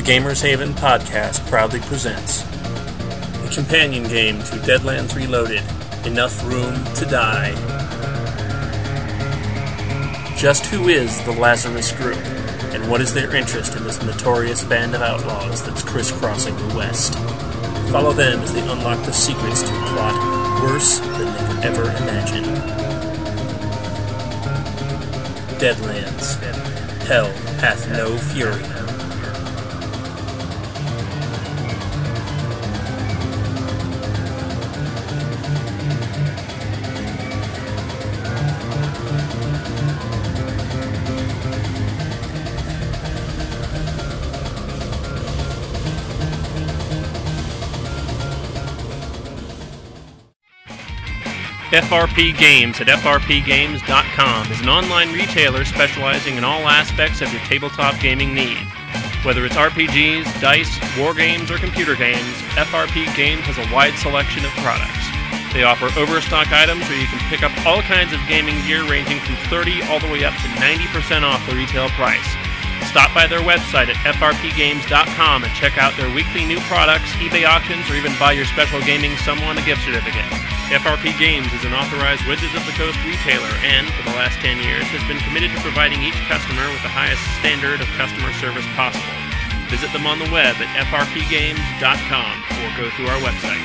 Gamers Haven podcast proudly presents a companion game to Deadlands Reloaded, Enough Room to Die. Just who is the Lazarus Group, and what is their interest in this notorious band of outlaws that's crisscrossing the West? Follow them as they unlock the secrets to a plot worse than they could ever imagine. Deadlands. Hell hath no fury. FRP Games at frpgames.com is an online retailer specializing in all aspects of your tabletop gaming need. Whether it's RPGs, dice, war games, or computer games, FRP Games has a wide selection of products. They offer overstock items where you can pick up all kinds of gaming gear ranging from 30 all the way up to 90% off the retail price. Stop by their website at frpgames.com and check out their weekly new products, eBay auctions, or even buy your special gaming someone a gift certificate. FRP Games is an authorized Wizards of the Coast retailer and, for the last 10 years, has been committed to providing each customer with the highest standard of customer service possible. Visit them on the web at frpgames.com or go through our website.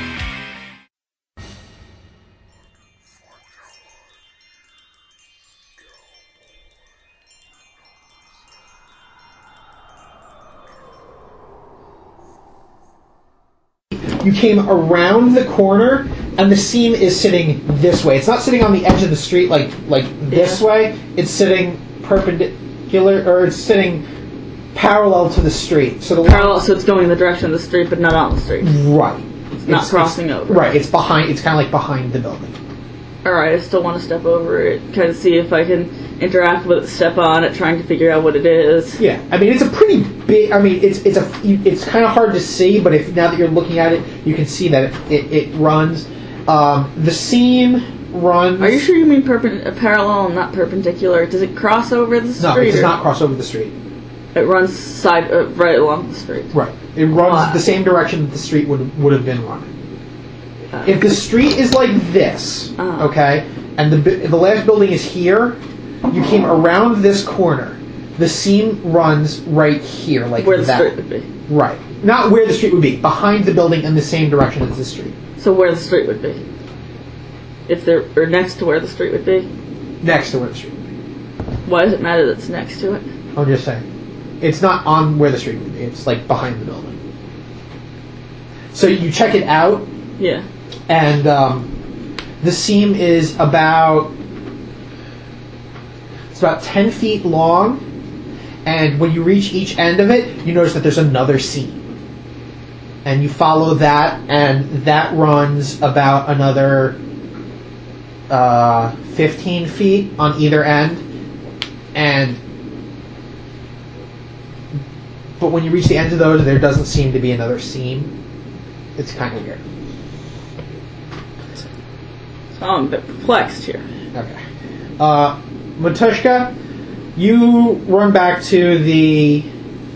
You came around the corner, and the seam is sitting this way. It's not sitting on the edge of the street like this way. It's sitting perpendicular, or it's sitting parallel to the street. So so it's going in the direction of the street, but not on the street. Right. It's not crossing over. Right. It's behind. It's kind of like behind the building. All right. I still want to step over it, kind of see if I can interact with it, step on it, trying to figure out what it is. Yeah. I mean, it's a pretty big. I mean, it's kind of hard to see, but now that you're looking at it, you can see that it runs. The seam runs. Are you sure you mean parallel and not perpendicular? Does it cross over the street? No, it does not cross over the street. It runs right along the street. Right. It runs the same direction that the street would have been running. If the street is like this, okay, and the last building is here, you came around this corner. The seam runs right here, like where the that. street would be. Right. Not where the street would be. Behind the building in the same direction as the street. So where the street would be? Or next to where the street would be? Next to where the street would be. Why does it matter that it's next to it? I'm just saying. It's not on where the street would be. It's like behind the building. So you check it out. Yeah. And the seam is about 10 feet long. And when you reach each end of it, you notice that there's another seam. And you follow that, and that runs about another 15 feet on either end. But when you reach the ends of those, there doesn't seem to be another seam. It's kind of weird. So I'm a bit perplexed here. Okay. Matushka, you run back to the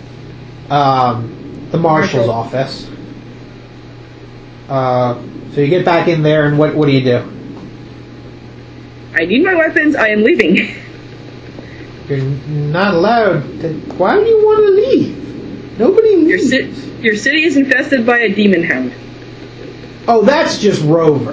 marshal's office. So you get back in there, and what do you do? I need my weapons. I am leaving. You're not allowed to. Why do you want to leave? Nobody leaves. Your city is infested by a demon hound. Oh, that's just Rover.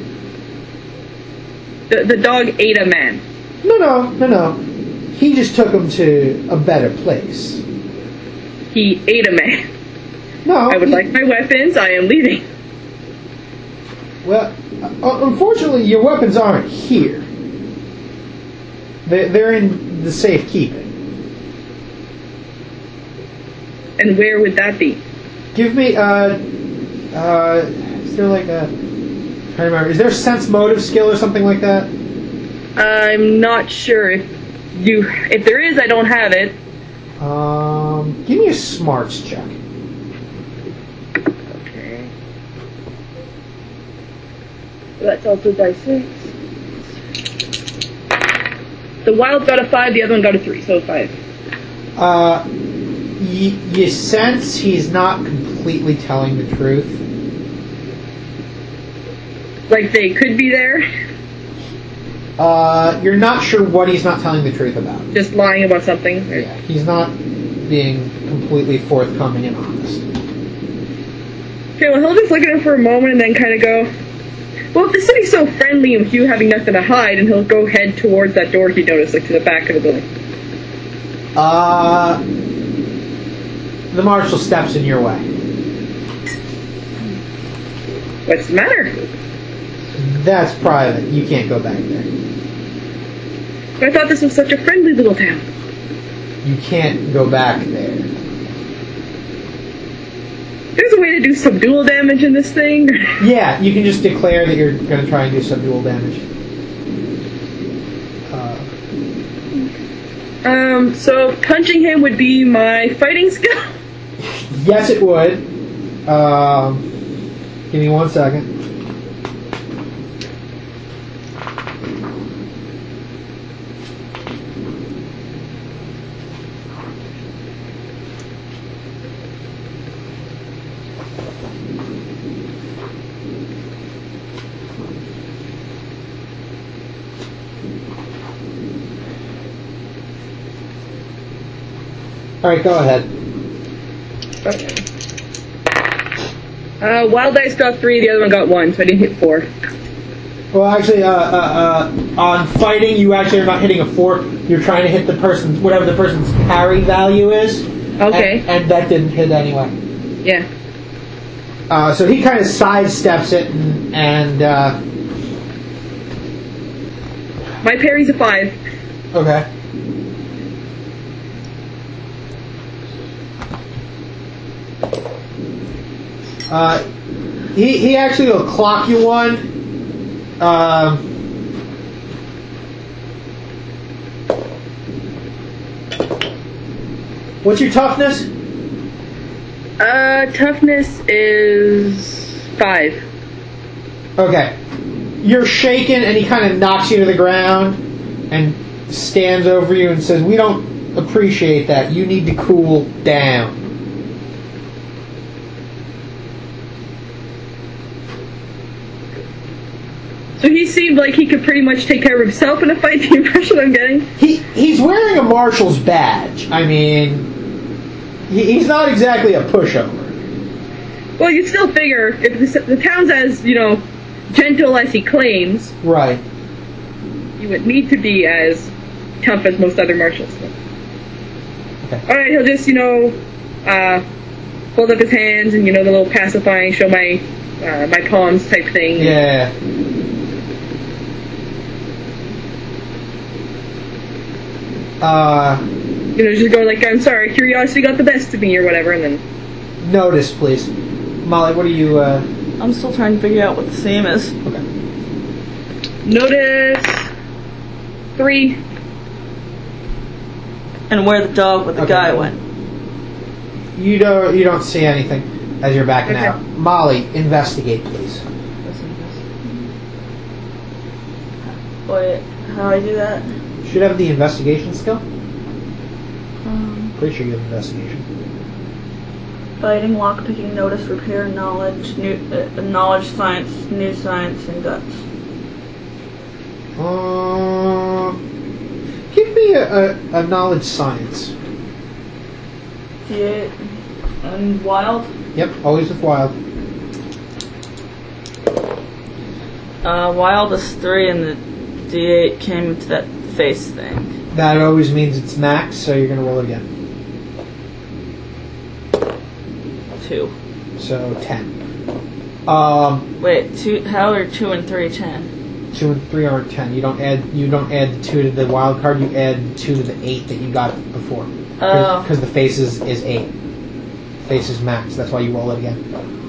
The dog ate a man. No. He just took him to a better place. He ate a man. No. I would like my weapons. I am leaving. Well, unfortunately, your weapons aren't here. They're in the safekeeping. And where would that be? Give me, is there like a... I'm trying to remember. Is there a sense motive skill or something like that? I'm not sure. If there is, I don't have it. Give me a smarts check. Okay. That's also dice 6. The wild got a 5, the other one got a 3, so 5. You sense he's not completely telling the truth. Like they could be there? You're not sure what he's not telling the truth about. Just lying about something? Yeah, he's not being completely forthcoming and honest. Okay, well, he'll just look at him for a moment and then kind of go, well, if the city's so friendly and with you having nothing to hide, and he'll go head towards that door he noticed, like to the back of the building. The marshal steps in your way. What's the matter? That's private. You can't go back there. I thought this was such a friendly little town. You can't go back there. There's a way to do subdual damage in this thing. Yeah, you can just declare that you're going to try and do subdual damage. So punching him would be my fighting skill? Yes, it would. Give me 1 second. Alright, go ahead. Okay. Wild Dice got 3, the other one got 1, so I didn't hit 4. Well, actually, on fighting, you actually are not hitting a 4. You're trying to hit the person, whatever the person's parry value is. Okay. And that didn't hit anyway. Yeah. So he kind of sidesteps it and My parry's a 5. okay. He actually will clock you one. What's your toughness? Toughness is 5. Okay. You're shaken, and he kind of knocks you to the ground and stands over you and says, "We don't appreciate that. You need to cool down." So he seemed like he could pretty much take care of himself in a fight, the impression I'm getting. He's wearing a marshal's badge. I mean, he's not exactly a pushover. Well, you'd still figure, if the town's as, gentle as he claims, Right. you would need to be as tough as most other marshals. Okay. Alright, he'll just, hold up his hands and, the little pacifying, show my palms type thing. Yeah. Just go like, I'm sorry, curiosity got the best of me, or whatever, and then... Notice, please. Molly, what are you, I'm still trying to figure out what the same is. Okay. Notice... 3. And where the dog with the Okay. guy went. You don't see anything as you're backing Okay. out. Molly, investigate, please. Wait, how do I do that? Should have the investigation skill. Um, Pretty sure you have investigation. Fighting, lockpicking, notice, repair, knowledge, knowledge, science, new science, and guts. Give me a knowledge science. D8 and wild. Yep, always with wild. Wild is 3, and the D8 came to that face thing. That always means it's max, so you're gonna roll it again. 2. So 10. Wait, 2. How are 2 and 3 10? 2 and 3 are 10. You don't add the 2 to the wild card. You add 2 to the 8 that you got before. Oh. Because the face is 8. Face is max. That's why you roll it again.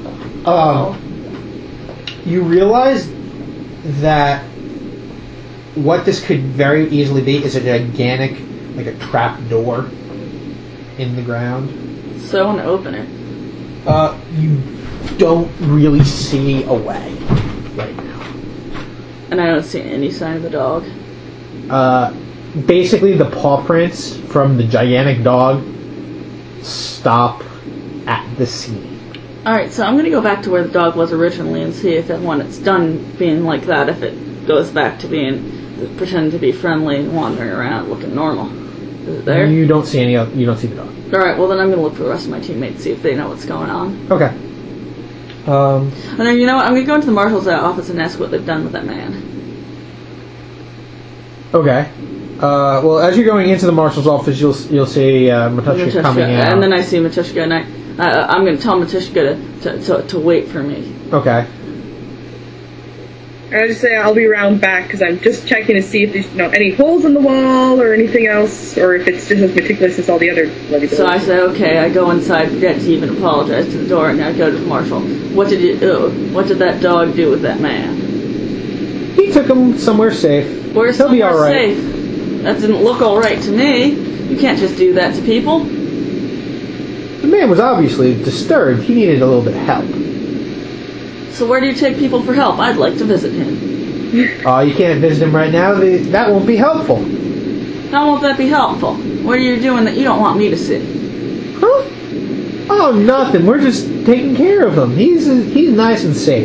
You realize that what this could very easily be is a gigantic, like a trap door in the ground. So I want to open it. You don't really see a way right now. And I don't see any sign of the dog. Basically, the paw prints from the gigantic dog stop at the scene. Alright, so I'm going to go back to where the dog was originally and see if when it's done being like that, if it goes back to being, pretending to be friendly and wandering around looking normal. Is it there? You don't see you don't see the dog. Alright, well then I'm going to look for the rest of my teammates, see if they know what's going on. Okay. And then, you know what, I'm going to go into the marshal's office and ask what they've done with that man. Okay. Well, as you're going into the marshal's office, you'll see Matushka coming out. And then I see Matushka, and I'm going to tell Matushka to wait for me. Okay. I just say I'll be around back because I'm just checking to see if there's any holes in the wall or anything else, or if it's just as meticulous as all the other bloody buildings. So I say, okay, I go inside, forget to even apologize to the door, and I go to the marshal. What did you do? What did that dog do with that man? He took him somewhere safe. Where's He'll be somewhere all right. safe? That didn't look all right to me. You can't just do that to people. The man was obviously disturbed. He needed a little bit of help. So where do you take people for help? I'd like to visit him. Oh, you can't visit him right now. That won't be helpful. How won't that be helpful? What are you doing that you don't want me to see? Huh? Oh, nothing. We're just taking care of him. He's nice and safe.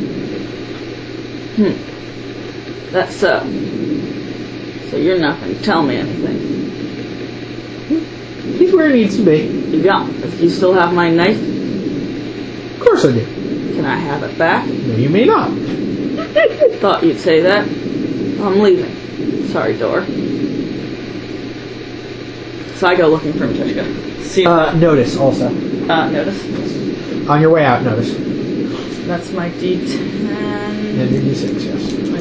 That's so. So you're not going to tell me anything. He's where he needs to be. You still have my knife? Of course I do. Can I have it back? No, you may not. Thought you'd say that. I'm leaving. Sorry, door. So I go looking for Matushka. See notice also. Notice? On your way out, notice. That's my D10. And your D6, yes. My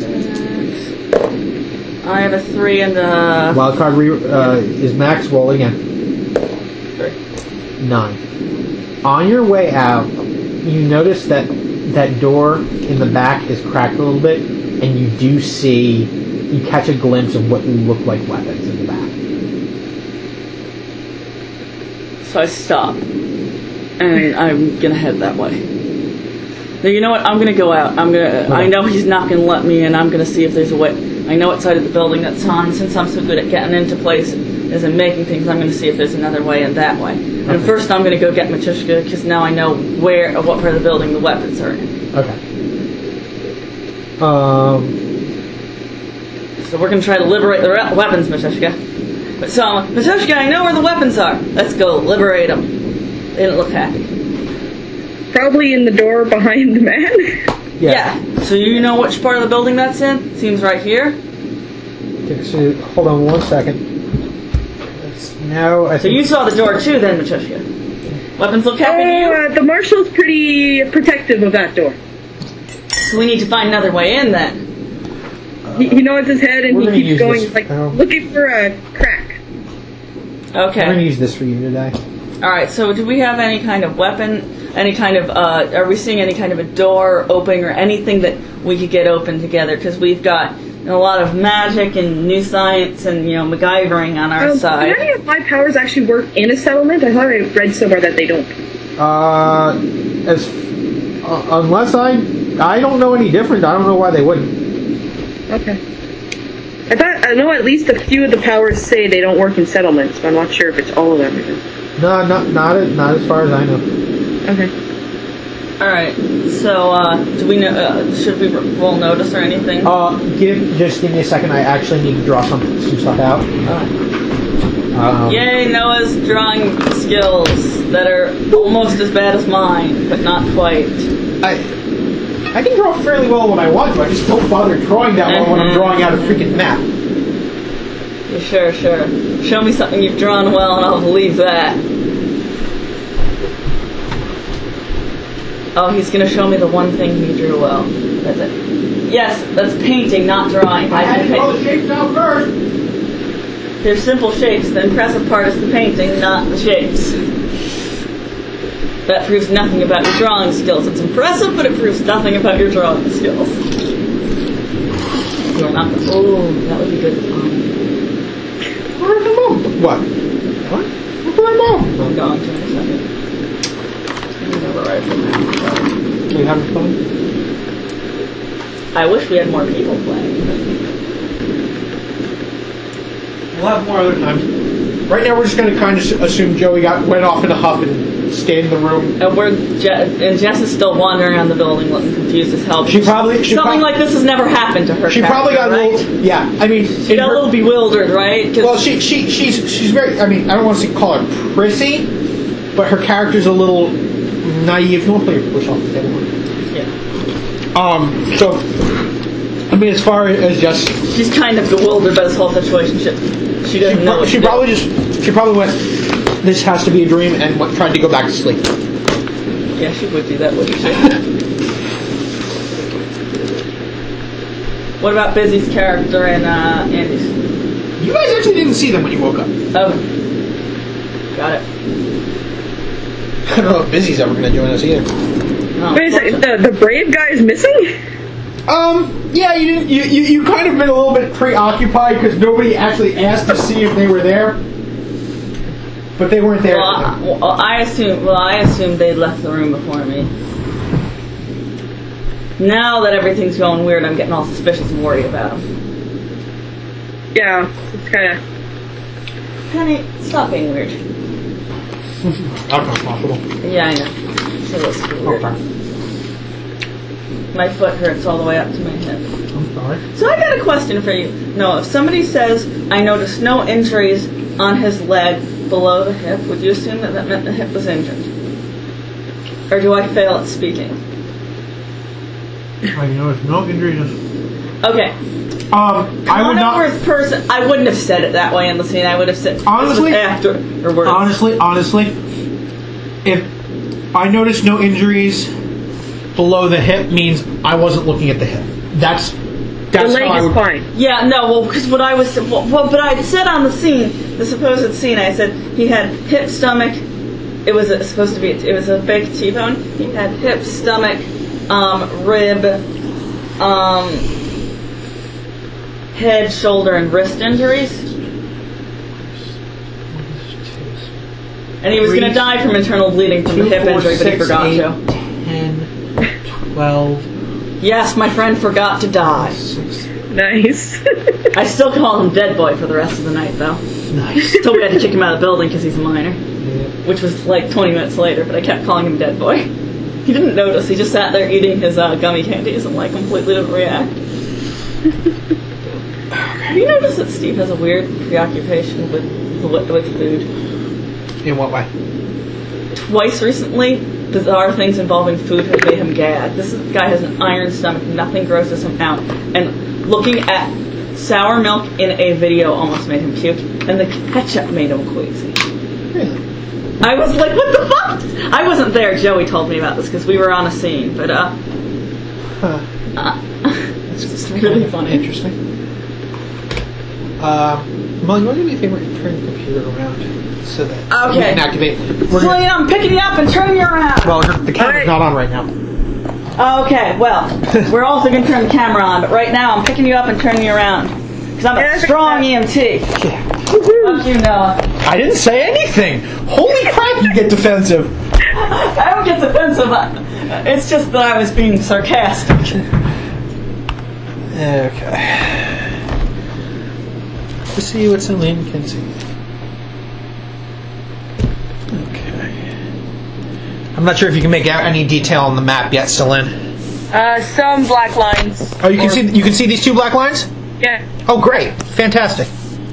D6. I have a 3 and a... Wild card is max. Roll again. 3. 9. On your way out, you notice that door in the back is cracked a little bit, and you catch a glimpse of what look like weapons in the back. So I stop, and I'm gonna head that way. Now, you know what? I'm gonna go out. I know he's not gonna let me in. I'm gonna see if there's a way. I know what side of the building that's on. Since I'm so good at getting into places and making things, I'm gonna see if there's another way in that way. And first, I'm gonna go get Matushka because now I know what part of the building the weapons are in. Okay. So we're gonna try to liberate the weapons, Matushka. So, Matushka, I know where the weapons are. Let's go liberate them. They didn't look happy. Probably in the door behind the man. Yeah. So you know which part of the building that's in? Seems right here. Okay, so hold on 1 second. So you saw the door too, then, Matushka. Weapons look happy to you? The marshal's pretty protective of that door. So we need to find another way in then. He nods his head and he keeps going, looking for a crack. Okay. I'm going to use this for you today. Alright, so do we have any kind of weapon, any kind of, are we seeing any kind of a door opening or anything that we could get open together? Because we've got a lot of magic and new science and, MacGyvering on our side. Do any of my powers actually work in a settlement? I thought I read somewhere that they don't. Unless I don't know any different. I don't know why they wouldn't. Okay. I know at least a few of the powers say they don't work in settlements, but I'm not sure if it's all of them. No, not as far as I know. Okay. Alright, so, do we know, should we roll notice or anything? Just give me a second. I actually need to draw some stuff out. Yay, Noah's drawing skills that are almost as bad as mine, but not quite. I can draw fairly well when I want to. I just don't bother drawing that well when I'm drawing out a freaking map. Yeah, sure. Show me something you've drawn well and I'll believe that. Oh, he's going to show me the one thing he drew well. That's it. Yes, that's painting, not drawing. I had to draw the shapes out first. They're simple shapes. The impressive part is the painting, not the shapes. That proves nothing about your drawing skills. It's impressive, but it proves nothing about your drawing skills. You're not the... Oh, that would be good fun. Where's the mom? What? Where's my mom? I'm going to in a second. Are you having fun? I wish we had more people playing. We'll have more other times. Right now, we're just going to kind of assume Joey went off in a huff and stayed in the room. And Jess is still wandering around the building, looking confused as hell. Something like this has never happened to her. She probably got right? a little. Yeah, I mean, she got a little bewildered, right? Well, she's very. I mean, I don't want to call her prissy, but her character's a little naive. You want to play your push off the table? Yeah. So, I mean, as far as just, she's kind of bewildered by this whole situation. She doesn't know. She probably went. This has to be a dream, and tried to go back to sleep. Yeah, she would do that, wouldn't she? What about Busy's character and Andy's? You guys actually didn't see them when you woke up. Oh, got it. I don't know if Busy's ever going to join us either. Oh, wait a second, the brave guy is missing? Yeah, you kind of been a little bit preoccupied because nobody actually asked to see if they were there, but they weren't there. I assumed they'd left the room before me. Now that everything's going weird, I'm getting all suspicious and worried about them. Yeah, it's kind of. Penny, stop being weird. That's not possible. Yeah, I know. It's weird. Okay. My foot hurts all the way up to my hip. I'm sorry. So I got a question for you. No, if somebody says, I noticed no injuries on his leg below the hip, would you assume that meant the hip was injured? Or do I fail at speaking? I noticed no injuries. Okay. I would not. I wouldn't have said it that way in the scene. I would have said honestly afterwards. Honestly, if I noticed no injuries below the hip, means I wasn't looking at the hip. That's the leg is fine. Yeah, no, well, because what I was, but I said on the scene, the supposed scene, I said he had hip, stomach. It was supposed to be. It was a fake T-bone. He had hip, stomach, rib, head, shoulder, and wrist injuries. And he was going to die from internal bleeding from the hip injury, but he forgot to. 10, 12. Yes, my friend forgot to die. 6. Nice. I still call him Dead Boy for the rest of the night, though. Nice. So we had to kick him out of the building because he's a minor. Yeah. Which was like 20 minutes later, but I kept calling him Dead Boy. He didn't notice. He just sat there eating his gummy candies and like completely didn't react. Have you noticed that Steve has a weird preoccupation with food? In what way? Twice recently, bizarre things involving food have made him gag. This guy has an iron stomach. Nothing grosses him out. And looking at sour milk in a video almost made him puke. And the ketchup made him queasy. Really? I was like, what the fuck? I wasn't there. Joey told me about this because we were on a scene. But, That's just really funny. Interesting. Molly, you want to do me a favor and turn the computer around so that we can activate. Celine, I'm picking you up and turning you around. Well, the camera's not on right now. Okay, well, we're also going to turn the camera on, but right now I'm picking you up and turning you around. Because I'm a strong EMT. Yeah. Fuck you, Noah. I didn't say anything. Holy crap, you get defensive. I don't get defensive. It's just that I was being sarcastic. Okay. Let's see what Celine can see. Okay. I'm not sure if you can make out any detail on the map yet, Celine. Some black lines. Oh, you can see these 2 black lines? Yeah. Oh, great. Fantastic.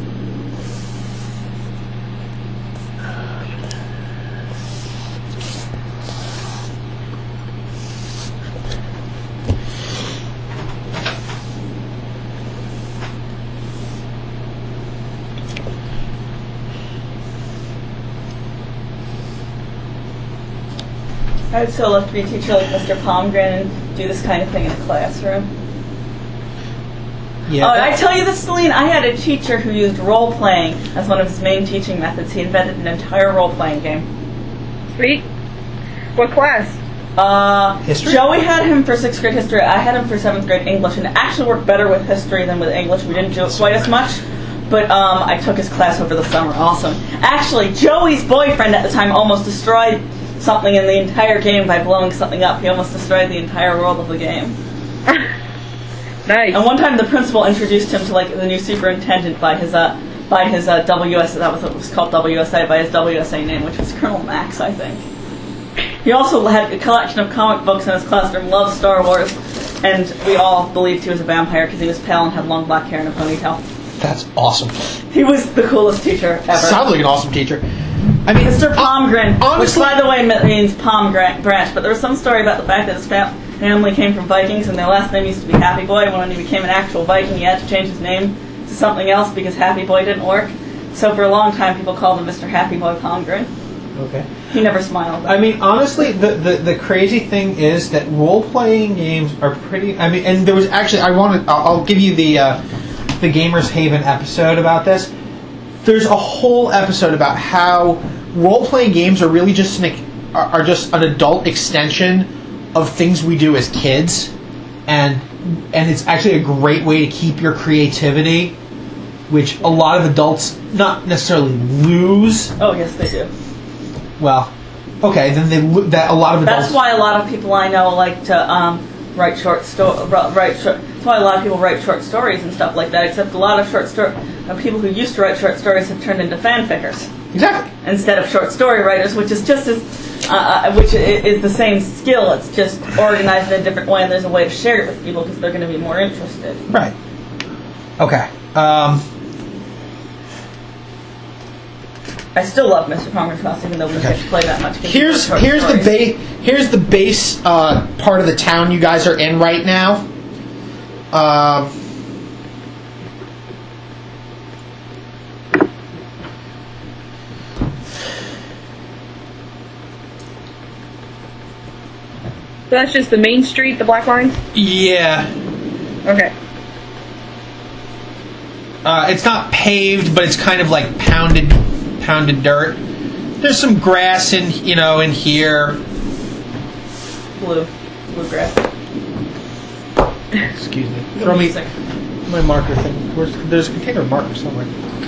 I would so love to be a teacher like Mr. Palmgren and do this kind of thing in a classroom. Yeah. Oh, I tell you this, Celine, I had a teacher who used role-playing as one of his main teaching methods. He invented an entire role-playing game. Sweet. What class? History? Joey had him for 6th grade history. I had him for 7th grade English, and it actually worked better with history than with English. We didn't do it quite as much, but I took his class over the summer. Awesome. Actually, Joey's boyfriend at the time almost destroyed something in the entire game by blowing something up. He almost destroyed the entire world of the game. Nice. And one time the principal introduced him to like the new superintendent by his by his WSA. That was what was called WSA by his WSA name, which was Colonel Max, I think. He also had a collection of comic books in his classroom. Loved Star Wars, and we all believed he was a vampire because he was pale and had long black hair and a ponytail. That's awesome. He was the coolest teacher ever. Sounds like an awesome teacher. I mean, Mr. Palmgren, honestly, which by the way means palm branch, but there was some story about the fact that his family came from Vikings and their last name used to be Happy Boy, and when he became an actual Viking he had to change his name to something else because Happy Boy didn't work. So for a long time people called him Mr. Happy Boy Palmgren. Okay. He never smiled. I mean, honestly, the crazy thing is that role-playing games are pretty... I mean, and there was actually... I'll give you the Gamers Haven episode about this. There's a whole episode about how role-playing games are really just are just an adult extension of things we do as kids, and it's actually a great way to keep your creativity, which a lot of adults not necessarily lose. Oh yes, they do. Well, okay, then that a lot of adults. That's why a lot of people I know like to write short stories. That's why a lot of people write short stories and stuff like that. Except a lot of people who used to write short stories have turned into fanfickers. Exactly. Instead of short story writers, which is just as, which is the same skill. It's just organized in a different way, and there's a way to share it with people because they're going to be more interested. Right. Okay. I still love Mr. Palmer's House, even though we don't get to play that much. Here's the base part of the town you guys are in right now. So that's just the main street, the black lines? Yeah. Okay. It's not paved, but it's kind of like pounded dirt. There's some grass in here. Blue grass. Excuse me. Throw me my marker thing. There's a container of marker somewhere.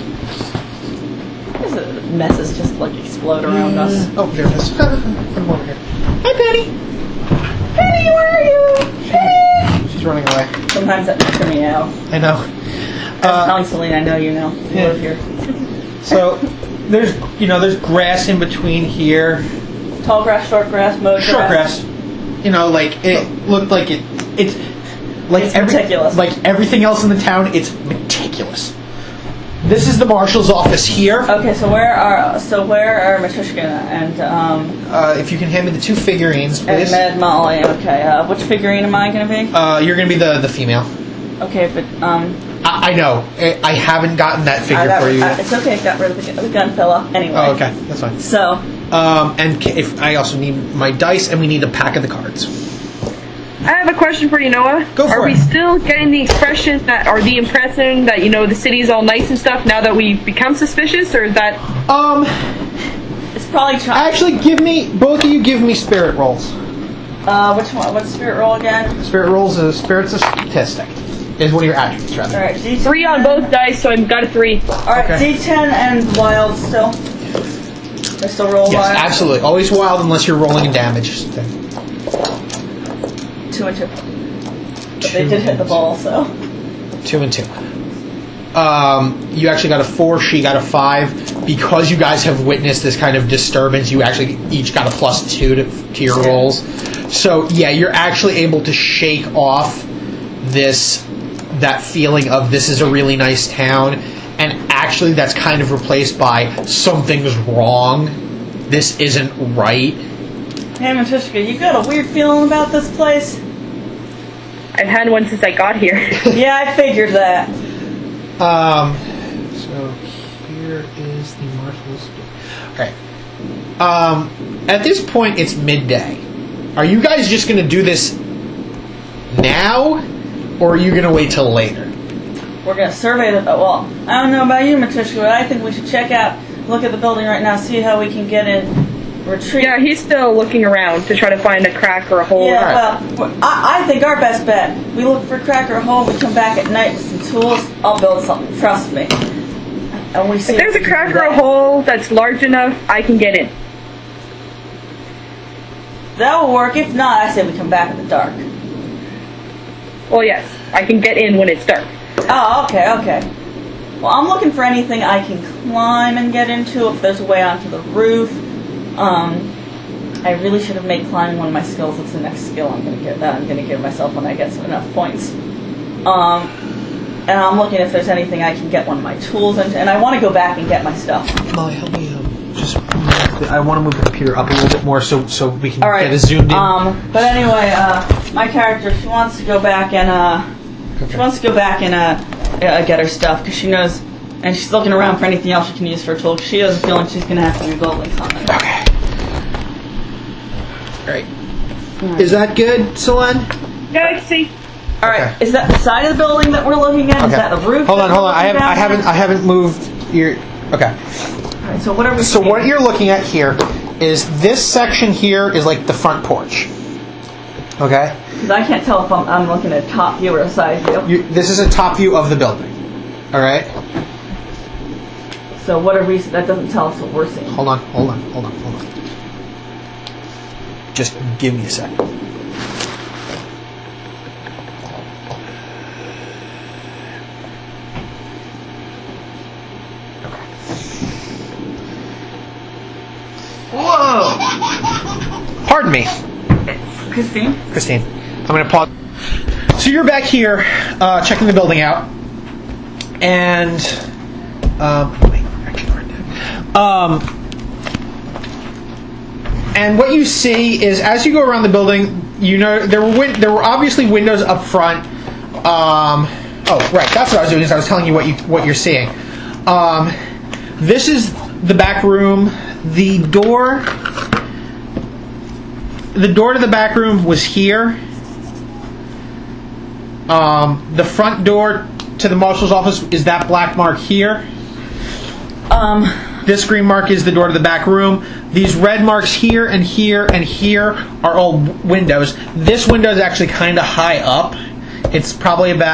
There's messes just like explode around us. Oh, there it is. Come over here. Hi, Penny. Penny, where are you? Penny! She's running away. Sometimes that makes me out. I know. I'm telling Celine, I know you know. You live here. So there's grass in between here. Tall grass, short grass, mowed grass. Short grass. Like it looked like it's like It's meticulous. Like everything else in the town, it's meticulous. This is the marshal's office here. Okay, so where are Matryoshka and if you can hand me the two figurines, please. and Mad Molly? Okay, which figurine am I going to be? You're going to be the female. Okay, but I know. I haven't gotten that figure for you yet. It's okay. I got rid of the gun fella anyway. Oh, okay, that's fine. So. And if I also need my dice, and we need a pack of the cards. I have a question for you, Noah. Go for it. Are we still getting the impression that the city's all nice and stuff now that we've become suspicious, or is that? It's probably. Actually, both of you give me spirit rolls. Which one? What's spirit roll again? Spirit rolls is spirit's a statistic. Is one of your attributes, rather. All right, D10. 3 on both dice, so I've got a 3. All right, Okay. D10 and wild still. I still roll Yes, wild. absolutely. Always wild unless you're rolling in damage. 2 and 2. But they did hit the ball, so. 2 and 2. You actually got a 4. She got a 5. Because you guys have witnessed this kind of disturbance, you actually each got a +2 to your rolls. So yeah, you're actually able to shake off that feeling of this is a really nice town, and actually that's kind of replaced by something's wrong. This isn't right. Hey, Matryoshka, you got a weird feeling about this place? I've had one since I got here. Yeah, I figured that. So here is the marshal's. Okay. At this point, it's midday. Are you guys just going to do this now, or are you going to wait till later? We're going to survey the... Well, I don't know about you, Matryoshka, but I think we should look at the building right now, see how we can get in, retreat. Yeah, he's still looking around to try to find a crack or a hole. Yeah, well, I think our best bet, we look for a crack or a hole, we come back at night with some tools, I'll build something, trust me. And we see If there's a crack or a hole that's large enough, I can get in. That will work. If not, I say we come back in the dark. Well, yes, I can get in when it's dark. Oh, okay. Well, I'm looking for anything I can climb and get into. If there's a way onto the roof. I really should have made climbing one of my skills. It's the next skill I'm going to get. That I'm going to give myself when I get enough points. And I'm looking if there's anything I can get one of my tools into. And I want to go back and get my stuff. Molly, help me just. I want to move the computer up a little bit more so we can All right. get it zoomed in. But anyway, my character, she wants to go back and get her stuff because she knows, and she's looking around for anything else she can use for a tool. She has a feeling she's going to have to be building something. Okay. All right. Is that good, Selene? Yeah, I can see. All right. Okay. Is that the side of the building that we're looking at? Okay. Is that the roof? Hold on. I haven't. haven't moved your. Okay. All right, so whatever. So what you're looking at here is this section here is like the front porch. Okay. Because I can't tell if I'm looking at top view or a side view. This is a top view of the building. All right. So what are we? That doesn't tell us what we're seeing. Hold on. Just give me a second. Whoa! Pardon me, Christine? I'm going to pause. So you're back here checking the building out, and and what you see is as you go around the building, you know there were obviously windows up front. Oh, right, that's what I was doing. Is I was telling you what you're seeing. This is the back room. The door to the back room was here. The front door to the marshal's office is that black mark here. This green mark is the door to the back room. These red marks here and here and here are all windows. This window is actually kind of high up. It's probably a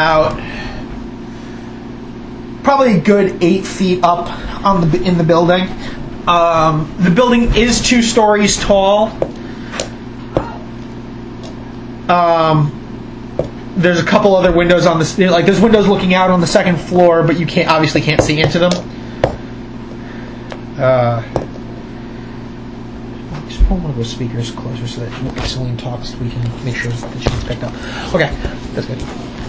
good 8 feet up in the building. The building is 2 stories tall. There's a couple other windows on this. Like there's windows looking out on the second floor, but you obviously can't see into them. Just pull one of those speakers closer so that if Selene talks, we can make sure that she's picked up. Okay, that's good.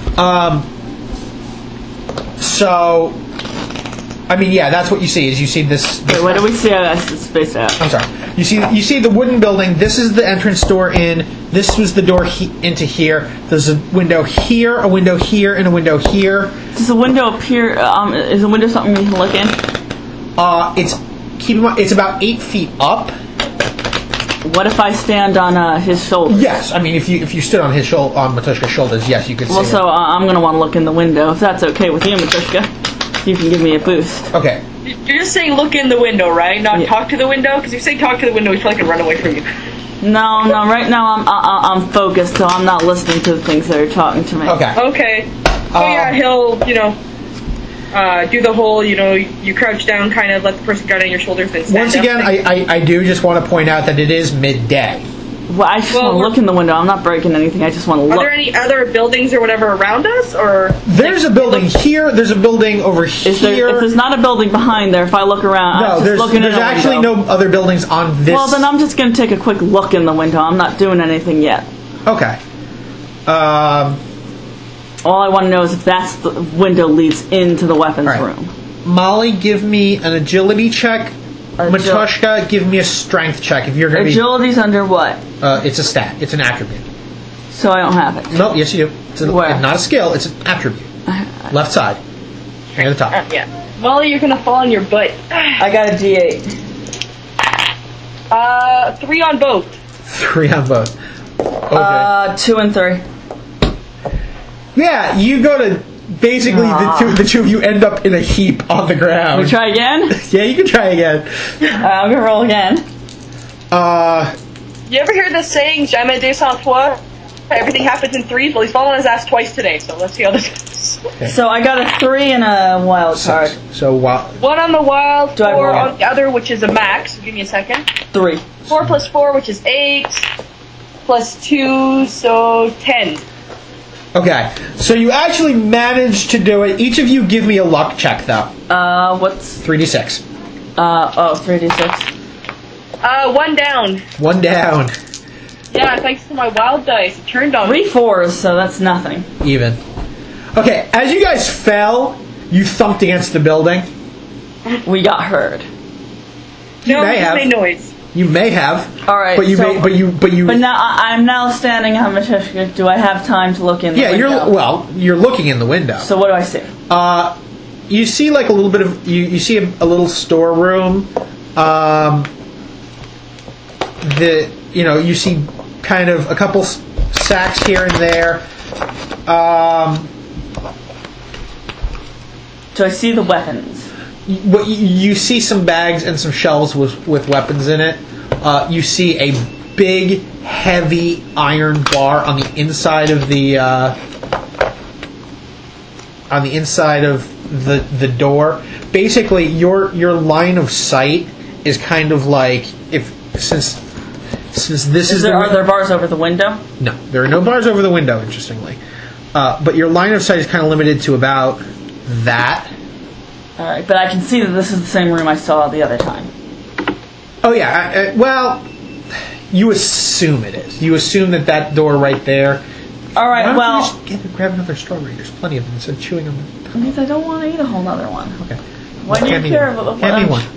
So, I mean, yeah, that's what you see. Is you see this. Wait, what do we see? It's spaced out. I'm sorry. You see the wooden building. This is the entrance door in. This was the door into here. There's a window here, a window here, and a window here. Does the window appear? Is the window something we can look in? Keep in mind, it's about 8 feet up. What if I stand on his shoulders? Yes, I mean if you stood on on Matushka's shoulders, yes, you could see. Well, so I'm gonna want to look in the window if that's okay with you, Matushka. You can give me a boost. Okay. You're just saying look in the window, right? Not talk to the window? Because if you say talk to the window, he's probably going to run away from you. No. Right now I'm focused, so I'm not listening to the things that are talking to me. Okay. So yeah, he'll do the whole you crouch down, kind of let the person guard on your shoulders, then stand Once again, I do just want to point out that it is midday. Well, I just want to look in the window. I'm not breaking anything. I just want to look. Are there any other buildings or whatever around us, or there's a building here? There's a building over here. If there's not a building behind there, if I look around, I'm just looking in the window. There's actually no other buildings on this. Well, then I'm just going to take a quick look in the window. I'm not doing anything yet. Okay. All I want to know is if that's the window leads into the weapons room. Molly, give me an agility check. Matushka, give me a strength check. If you're going to be agility's under what? It's a stat. It's an attribute. So I don't have it. No, yes you do. It's Where? not a skill. It's an attribute. Left side. Near the top. yeah. Molly, you're gonna fall on your butt. I got a D8. 3 on both. 3 on both. Okay. 2 and 3. Yeah, you go to basically the two of you end up in a heap on the ground. We try again? Yeah, you can try again. I'm gonna roll again. You ever hear the saying "Jamais deux sans trois"? Everything happens in threes. Well, he's fallen on his ass twice today, so let's see how this goes. Okay. So I got a 3 and a wild card. So wild. 1 on the wild, Do I 4 roll? on the other, which is a max. Give me a second. 3. 4 plus 4, which is 8, plus 2, so 10. Okay, so you actually managed to do it. Each of you give me a luck check, though. What's 3d6. 3d6. 1 down. 1 down. Yeah, thanks to my wild dice. It turned on 3 me. 4s, so that's nothing. Even. Okay, as you guys fell, you thumped against the building. We got heard. No, may it just have. made noise. You may have. All right, But you so- may. But you. But now I'm now standing on Matishka. Do I have time to look in the Yeah, window? you're looking in the window. So what do I see? You see like a little bit of you see a little storeroom. You see kind of a couple sacks here and there. Do I see the weapons? You see some bags and some shelves with weapons in it. You see a big, heavy iron bar on the inside of the the door. Basically, your line of sight is kind of like since this is Are there bars over the window? No, there are no bars over the window. Interestingly, but your line of sight is kind of limited to about that. All right, but I can see that this is the same room I saw the other time. Oh yeah. Well, you assume it is. You assume that door right there. All right, Why don't well, you just grab another strawberry? There's plenty of them instead of chewing them. because I don't want to eat a whole other one. Okay. Why do you Hand me care one. about Hand me one.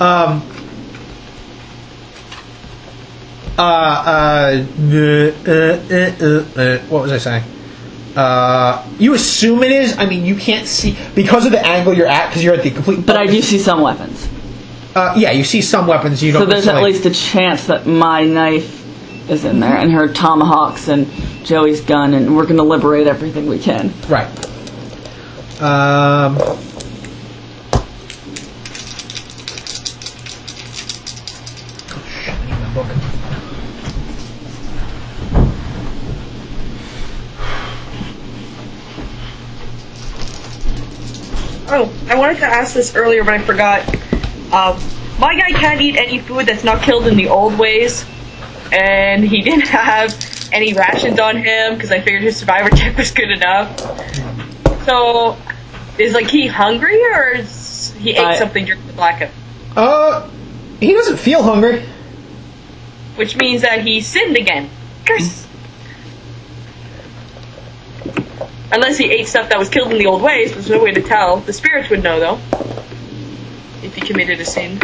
What was I saying? You assume it is. I mean, you can't see because of the angle you're at, because you're at the complete. But I do see some weapons. Yeah, you see some weapons. You don't. So there's at necessarily- least a chance that my knife is in there, and her tomahawks, and Joey's gun, and we're going to liberate everything we can. Right. Oh, shit, I need my book. Oh, I wanted to ask this earlier, but I forgot. My guy can't eat any food that's not killed in the old ways, and he didn't have any rations on him because I figured his survivor check was good enough. So, is he hungry, or is he ate something during the blackout? He doesn't feel hungry. Which means that he sinned again. Curse! Unless he ate stuff that was killed in the old ways, there's no way to tell. The spirits would know, though, if he committed a sin.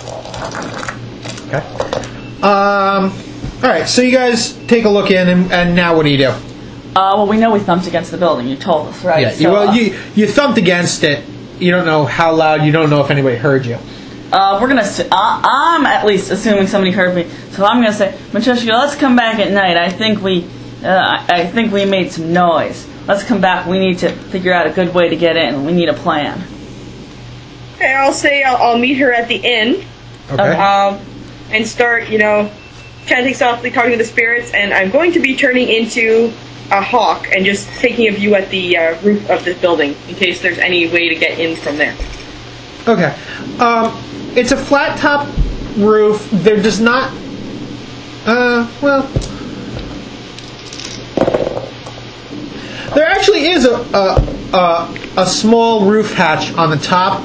Okay. Alright, so you guys take a look in, and now what do you do? Well, we know we thumped against the building. You told us, right? Yeah, you thumped against it. You don't know how loud, you don't know if anybody heard you. We're gonna. I'm at least assuming somebody heard me, so I'm gonna say, Matryoshka, let's come back at night. I think we made some noise. Let's come back. We need to figure out a good way to get in. We need a plan. Okay, I'll say I'll meet her at the inn. Okay. And start, chanting softly, talking to the spirits, and I'm going to be turning into a hawk and just taking a view at the roof of this building in case there's any way to get in from there. Okay. It's a flat top roof. There does not. There actually is a small roof hatch on the top.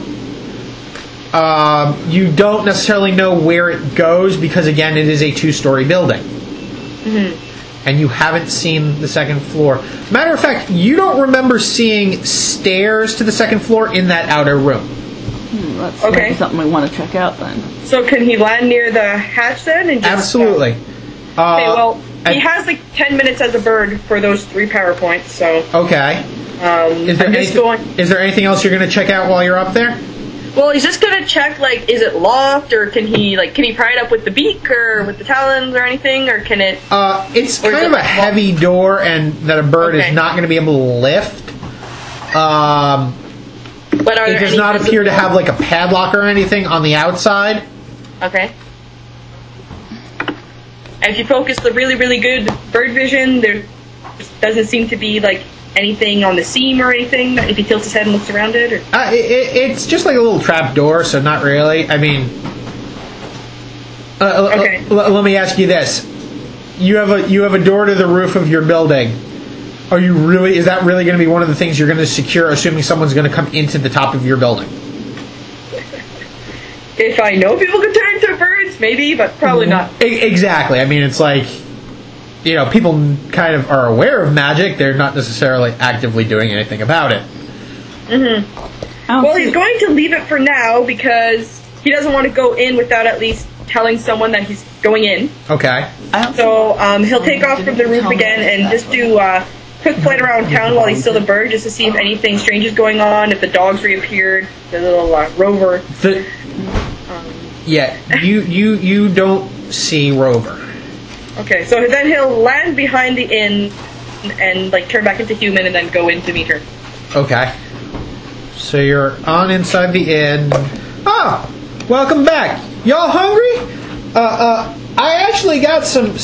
You don't necessarily know where it goes because, again, it is a 2-story building. Mm-hmm. And you haven't seen the second floor. Matter of fact, you don't remember seeing stairs to the second floor in that outer room. That's Okay. something we want to check out then. So can he land near the hatch then? And just, Absolutely. Okay, well, he has 10 minutes as a bird for those 3 power points, so... Okay. Is there anything else you're going to check out while you're up there? Well, he's just gonna check, is it locked, or can he pry it up with the beak, or with the talons, or anything, or can it... It's kind of a heavy door, and that a bird is not going to be able to lift. But it does not appear to have, a padlock or anything on the outside. Okay. And if you focus the really, really good bird vision, there doesn't seem to be, anything on the seam or anything, if he tilts his head and looks around it? Or? It's just like a little trap door, so not really. I mean... let me ask you this. You have a door to the roof of your building. Are you really? Is that really going to be one of the things you're going to secure, assuming someone's going to come into the top of your building? If I know people can turn into birds, maybe, but probably not. Exactly. I mean, it's like, people kind of are aware of magic. They're not necessarily actively doing anything about it. Well, he's going to leave it for now because he doesn't want to go in without at least telling someone that he's going in. Okay. So he'll take off from the roof again and just do a quick flight around town while he's still a bird, just to see if anything strange is going on, if the dogs reappeared, the little Rover. You don't see Rover. Okay, so then he'll land behind the inn and turn back into human and then go in to meet her. Okay. So you're on inside the inn. Oh, welcome back. Y'all hungry? I actually got some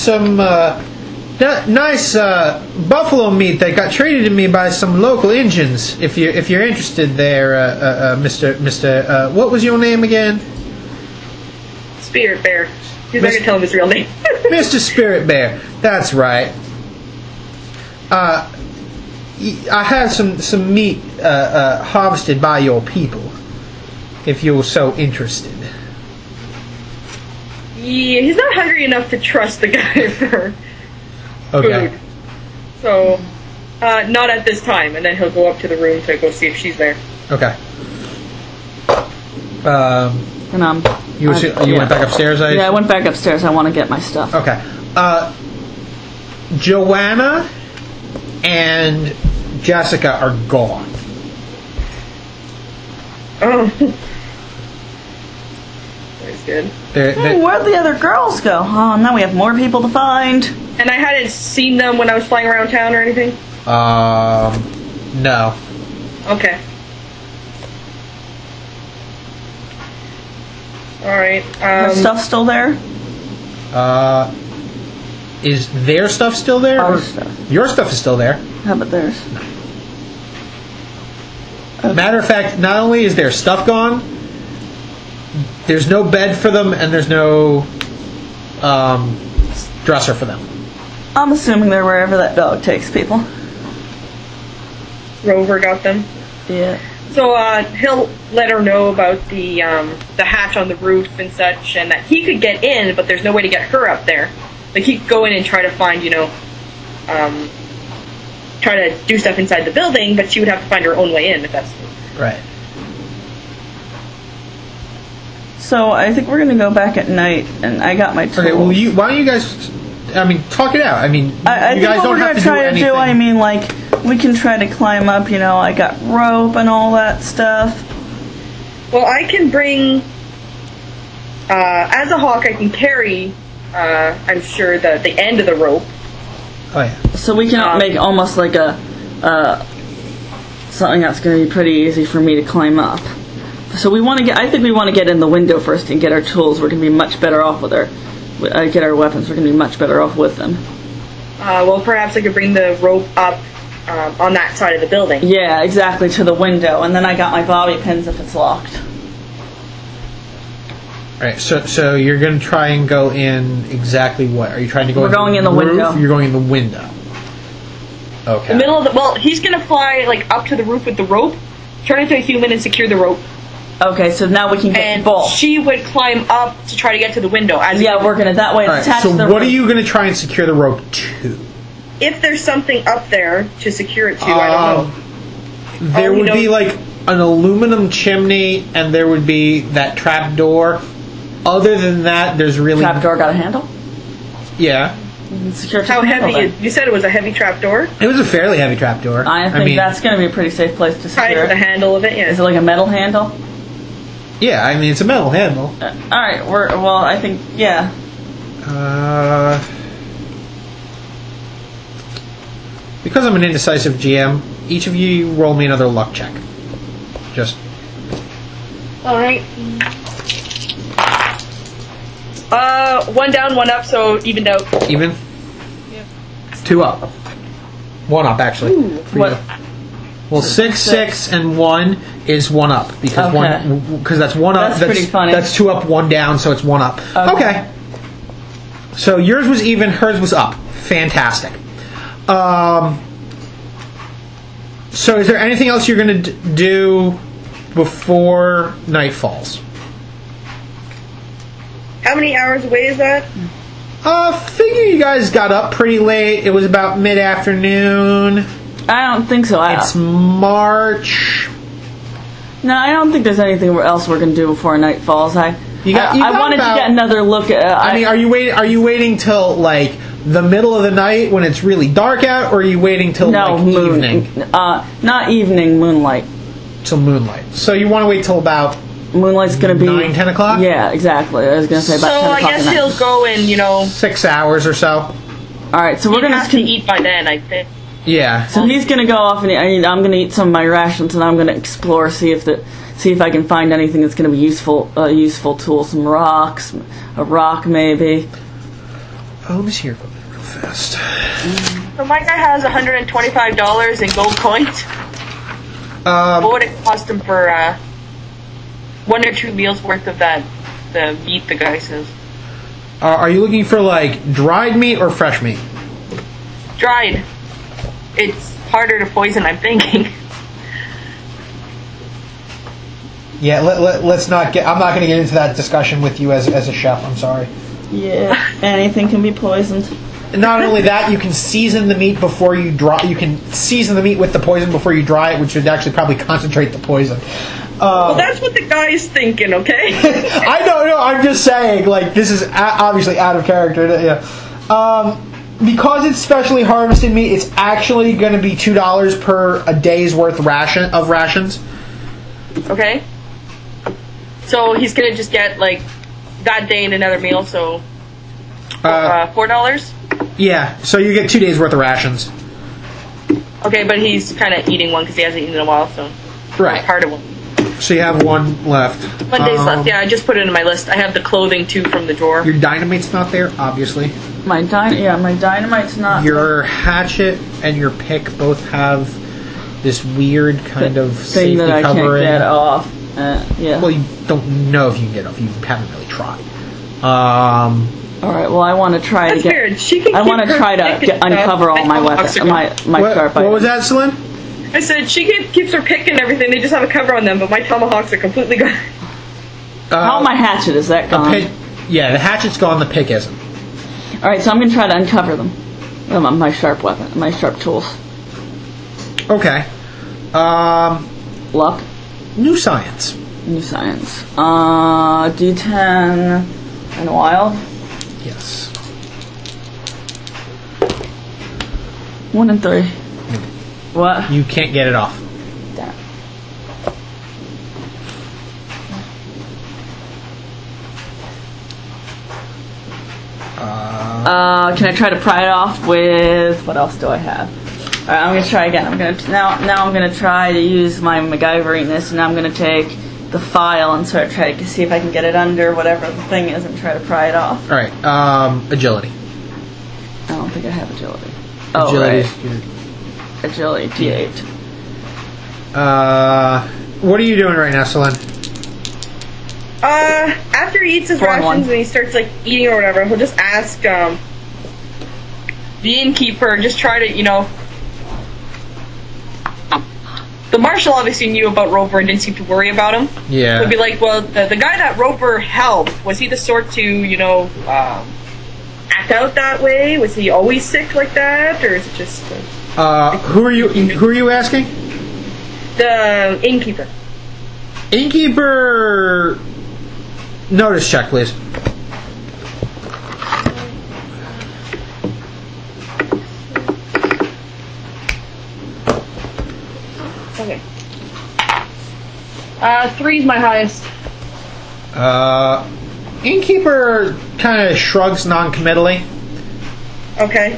nice buffalo meat that got traded to me by some local Indians. If you're interested, there, Mr. What was your name again? Spirit Bear. He's not gonna tell him his real name. Mr. Spirit Bear. That's right. I have some meat harvested by your people, if you're so interested. Yeah, he's not hungry enough to trust the guy for food. So, not at this time. And then he'll go up to the room to go see if she's there. Okay. And you went back upstairs? I went back upstairs. I want to get my stuff. Okay. Joanna and Jessica are gone. Oh. That's good. Where'd the other girls go? Oh, now we have more people to find. And I hadn't seen them when I was flying around town or anything? No. Okay. Alright, Her stuff still there? Is their stuff still there? Our or stuff. Your stuff is still there. How about theirs? Okay. Matter of fact, not only is their stuff gone, there's no bed for them, and there's no dresser for them. I'm assuming they're wherever that dog takes people. Rover got them. Yeah. So he'll let her know about the hatch on the roof and such, and that he could get in, but there's no way to get her up there. Like, he could go in and try to find, try to do stuff inside the building, but she would have to find her own way in, if that's... Right. So I think we're going to go back at night, and I got my tools. Okay, well, why don't you guys... talk it out. I you think guys what don't we're have to try do to anything. do, we can try to climb up, I got rope and all that stuff. Well, I can bring... as a hawk, I can carry, I'm sure, the end of the rope. Oh, yeah. So we can make almost like a something that's going to be pretty easy for me to climb up. So I think we want to get in the window first and get our tools. We're going to be much better off with get our weapons. We're going to be much better off with them. Well, perhaps I could bring the rope up on that side of the building. Yeah, exactly, to the window. And then I got my bobby pins if it's locked. Right, so you're going to try and go in exactly what? Are you trying to go We're going in the roof? window. You're going in the window. Okay. The middle of well, he's going to fly, up to the roof with the rope, turn into a human, and secure the rope. Okay, so now we can get And the ball. she would climb up to try to get to the window. We're going to that way. All right, attach so the what rope. are you going to try and secure the rope to? If there's something up there to secure it to, I don't know. There would be, an aluminum chimney, and there would be that trap door. Other than that, there's really... Trap door got a handle? Yeah. Secure How handle, heavy? then. You said it was a heavy trap door? It was a fairly heavy trap door. I think that's going to be a pretty safe place to Tied secure to the it. handle of it, yeah. Is it like a metal handle? Yeah, it's a metal handle. Alright, I think, yeah. Because I'm an indecisive GM, each of you roll me another luck check. Just... Alright. 1 down, 1 up, so evened out. Even? Yeah. 2 up. 1 up, actually. For what? you. Well, 6, and 1 is 1 up because that's 1 up. That's pretty funny. That's 2 up, 1 down, so it's 1 up. Okay. So yours was even, hers was up. Fantastic. So is there anything else you're going to do before night falls? How many hours away is that? Figure you guys got up pretty late. It was about mid-afternoon. I don't think so. It's March. No, I don't think there's anything else we're going to do before night falls. I wanted to get another look at... I mean, are you waiting till, like, the middle of the night when it's really dark out, or are you waiting till, evening? Not evening, moonlight. Till moonlight. So you want to wait till about... Moonlight's going to be... 9, 10 o'clock? Yeah, exactly. I was going to say about 10 o'clock. So I guess he'll go in, 6 hours or so. Alright, so we're going to eat by then, I think. Yeah. So he's going to go off and I'm going to eat some of my rations, and I'm going to explore, see if I can find anything that's going to be useful tool, some rocks, a rock maybe. Oh, let me see here real fast. So my guy has $125 in gold coins. What would it cost him for 1 or 2 meals worth of the meat the guy says? Are you looking for, like, dried meat or fresh meat? Dried. It's harder to poison, I'm thinking. Yeah, let's not get... I'm not going to get into that discussion with you as a chef. I'm sorry. Yeah, anything can be poisoned. Not only that, you can season the meat before you dry... You can season the meat with the poison before you dry it, which would actually probably concentrate the poison. Well, that's what the guy's thinking, okay? I don't know. I'm just saying, like, this is obviously out of character. Yeah. Because it's specially harvested meat, it's actually going to be $2 per a day's worth of rations. Okay. So he's going to just get, like, that day and another meal, so $4? Yeah, so you get 2 days worth of rations. Okay, but he's kind of eating one because he hasn't eaten in a while, so... Right. Part of one. So you have one left. 1 day's left, yeah, I just put it in my list. I have the clothing, too, from the drawer. Your dynamite's not there, obviously. My dynamite's not. Your hatchet and your pick both have this weird kind of thing safety that I covering. can't get off. Yeah. Well, you don't know if you can get off. You haven't really tried. All right. Well, I want to try That's to get. weird. She can I want to try to uncover all my weapons, my sharp items. What was that, Celine? I said she keeps her pick and everything. They just have a cover on them, but my tomahawks are completely gone. How my hatchet is that gone? Yeah, the hatchet's gone. The pick isn't. All right, so I'm going to try to uncover them. My sharp weapon, my sharp tools. Okay. Luck. New science. New science. D10 and wild. Yes. 1 and 3. What? You can't get it off. Damn. Can I try to pry it off with what else do I have? All right, I'm gonna try again. I'm gonna try to use my MacGyveriness, and I'm gonna take the file and try to see if I can get it under whatever the thing is and try to pry it off. All right. Agility. I don't think I have agility. Agility. Oh, right. Agility, D8. What are you doing right now, Celine? After he eats his rations and he starts, like, eating or whatever, he'll just ask, the innkeeper, just try to, the marshal obviously knew about Roper and didn't seem to worry about him. Yeah. He'll be like, well, the guy that Roper helped, was he the sort to, act out that way? Was he always sick like that? Or is it just... Who are you asking? The innkeeper. Innkeeper... Notice check, please. Okay. 3's my highest. Innkeeper kind of shrugs non-committally. Okay.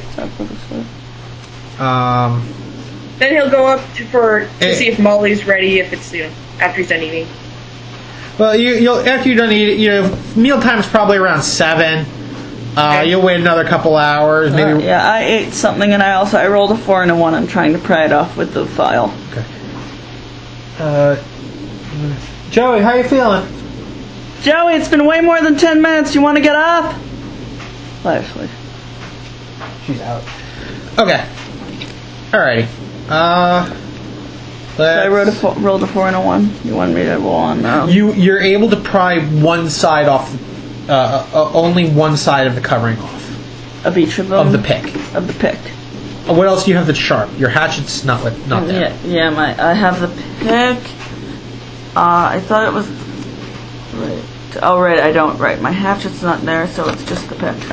Then he'll go up to see if Molly's ready, if it's, after he's done eating. Well, you'll after you're done eating, mealtime's probably around 7. Okay. You'll wait another couple hours, maybe. Yeah, I ate something, and I rolled a 4 and a 1. I'm trying to pry it off with the file. Okay. Joey, how you feeling? Joey, it's been way more than 10 minutes. You want to get up? Actually, she's out. Okay. Alrighty. So I rolled a 4 and a 1. You wanted me to roll on now. You're able to pry one side off, only one side of the covering off. Of each of them? Of the pick. Of the pick. What else do you have that's sharp? Your hatchet's not there. Yeah, I have the pick. I thought it was... Right. Oh, right, I don't. Right, my hatchet's not there, so it's just the pick.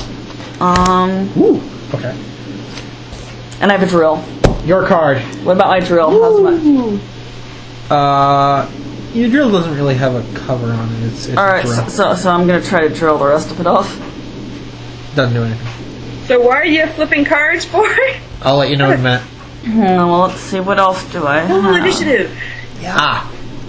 Ooh, okay. And I have a drill. Your card. What about my drill? Ooh. How's my... Your drill doesn't really have a cover on it. It's alright, so I'm going to try to drill the rest of it off. Doesn't do anything. So why are you flipping cards for? I'll let you know in a minute. Well, let's see. What else do I have? Oh, initiative. Yeah.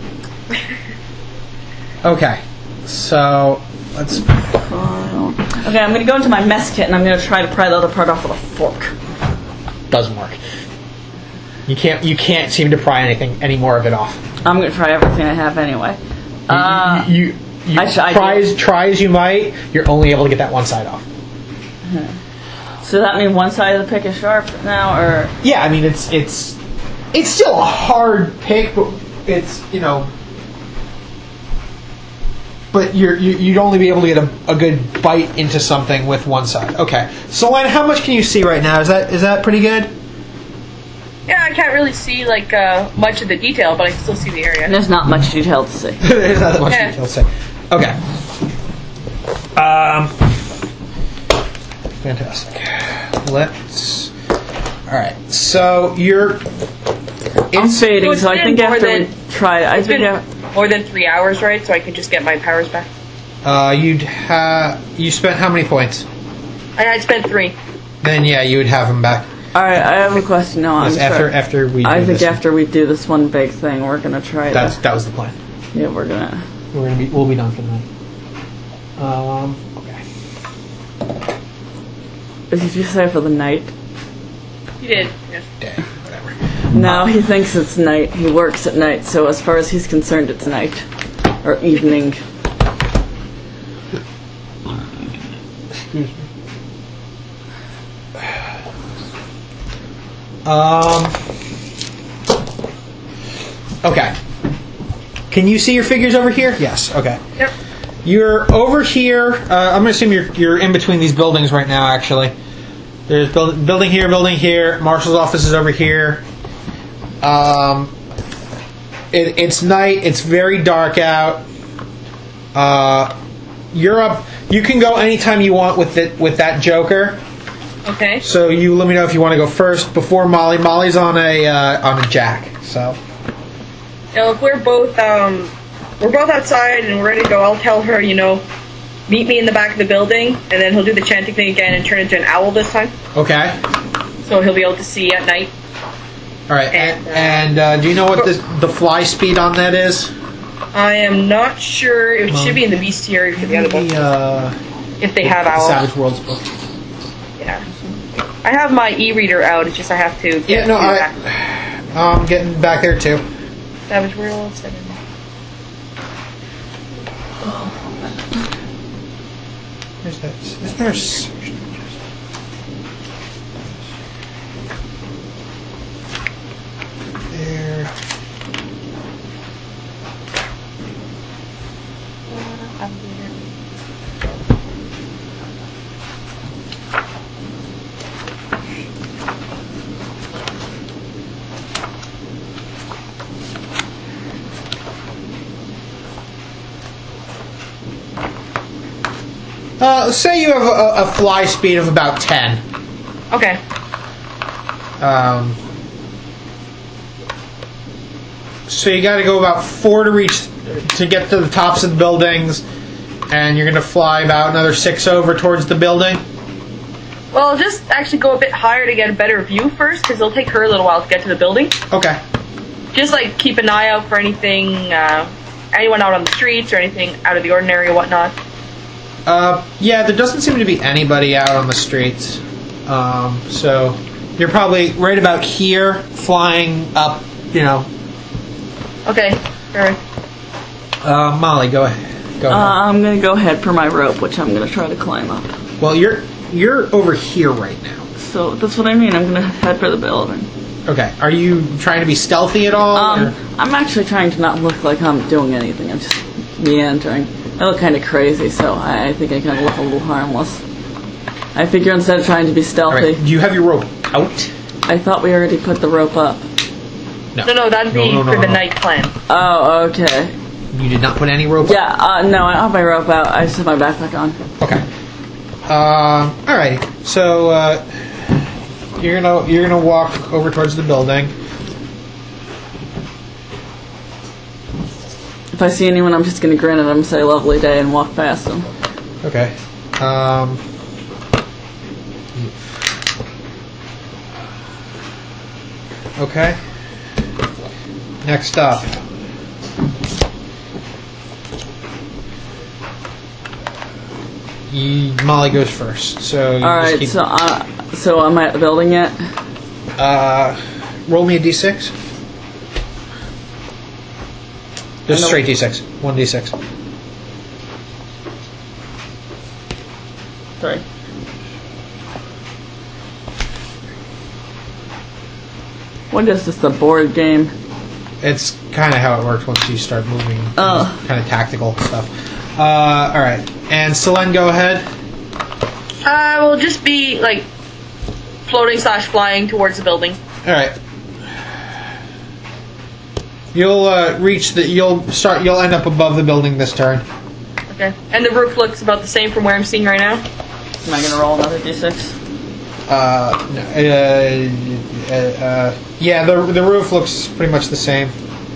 Okay. So, let's... Okay, I'm going to go into my mess kit and I'm going to try to pry the other part off with a fork. Doesn't work. You can't seem to pry any more of it off. I'm going to try everything I have anyway. You try as you might, you're only able to get that one side off. So that means one side of the pick is sharp now, or? Yeah, I mean it's still a hard pick, but it's but you'd only be able to get a good bite into something with one side. Okay, so Len, how much can you see right now? Is that pretty good? Yeah, I can't really see much of the detail, but I can still see the area. There's not much detail to see. There's not much detail to see. Okay. Fantastic. All right. So I'm fading, so I think after we try it, it's been more than 3 hours, right? So I can just get my powers back. You spent how many points? I spent 3. Then yeah, you would have them back. All right, I have a question. No, I'm sorry. After we. After we do this one big thing, we're gonna try. That was the plan. Yeah, we'll be done for the night. Okay. Did you say for the night? You did. Yeah. Day, whatever. No, he thinks it's night. He works at night, so as far as he's concerned, it's night or evening. Excuse me. Okay. Can you see your figures over here? Yes. Okay. Yep. You're over here. I'm gonna assume you're in between these buildings right now. Actually, there's building here. Marshal's office is over here. It's night. It's very dark out. You're up. You can go anytime you want with that Joker. Okay. So you let me know if you want to go first before Molly. Molly's on a jack. So. Now, if we're both outside and we're ready to go, I'll tell her, meet me in the back of the building, and then he'll do the chanting thing again and turn into an owl this time. Okay. So he'll be able to see at night. All right. And do you know what the fly speed on that is? I am not sure. It should be in the bestiary for the other book. If they have owls. Savage Worlds book. Yeah. I have my e-reader out. It's just I have to. I'm getting back there too. Savage Worlds. Where's that? Is there a section? There. Say you have a fly speed of about 10. Okay. So you got to go about 4 to get to the tops of the buildings, and you're going to fly about another 6 over towards the building. Well, I'll just actually go a bit higher to get a better view first, because it'll take her a little while to get to the building. Okay. Just keep an eye out for anything, anyone out on the streets or anything out of the ordinary or whatnot. Yeah, there doesn't seem to be anybody out on the streets. So you're probably right about here, flying up, Okay, alright. Molly, go ahead. I'm gonna go ahead for my rope, which I'm gonna try to climb up. Well, you're over here right now. So that's what I mean. I'm gonna head for the building. Okay. Are you trying to be stealthy at all? or- I'm actually trying to not look like I'm doing anything. I'm just meandering. I look kind of crazy, so I think I kind of look a little harmless. I figure instead of trying to be All stealthy, right. Do you have your rope out? I thought we already put the rope up. No, that'd be No, for the no. night plan. Oh, okay. You did not put any rope. Yeah, no, I have my rope out. I just have my backpack on. Okay. Alrighty. So you're gonna walk over towards the building. If I see anyone, I'm just gonna grin at them, say "lovely day," and walk past them. Okay. Okay. Next up. Molly goes first. So you All just right, keep, so am I at the building yet? roll me a d6. Just straight d6. 1d6. 3. What is this? A board game? It's kind of how it works once you start moving. Oh. Kind of tactical stuff. All right. And Selene, go ahead. We'll just be like floating / flying towards the building. All right. You'll reach the. You'll end up above the building this turn. Okay. And the roof looks about the same from where I'm seeing right now. Am I gonna roll another d6? No, yeah, the roof looks pretty much the same.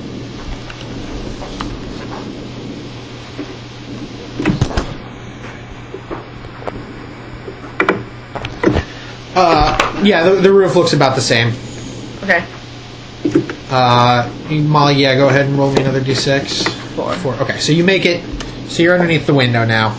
Yeah, the roof looks about the same. Okay. Molly, yeah, go ahead and roll me another d6. 4. Okay, so you make it. So you're underneath the window now.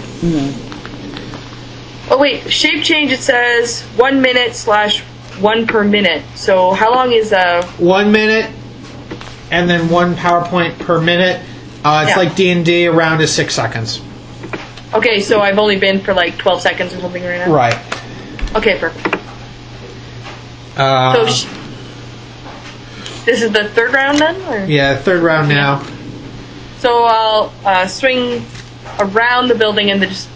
Oh wait, shape change. It says 1 minute / 1 per minute. So how long is 1 minute, and then 1 PowerPoint per minute. It's Yeah. like D&D. Around is 6 seconds. Okay, so I've only been for like 12 seconds or something right now. Right. Okay, perfect. Uh, So this is the third round then, or? yeah, third round now. So I'll swing around the building and then just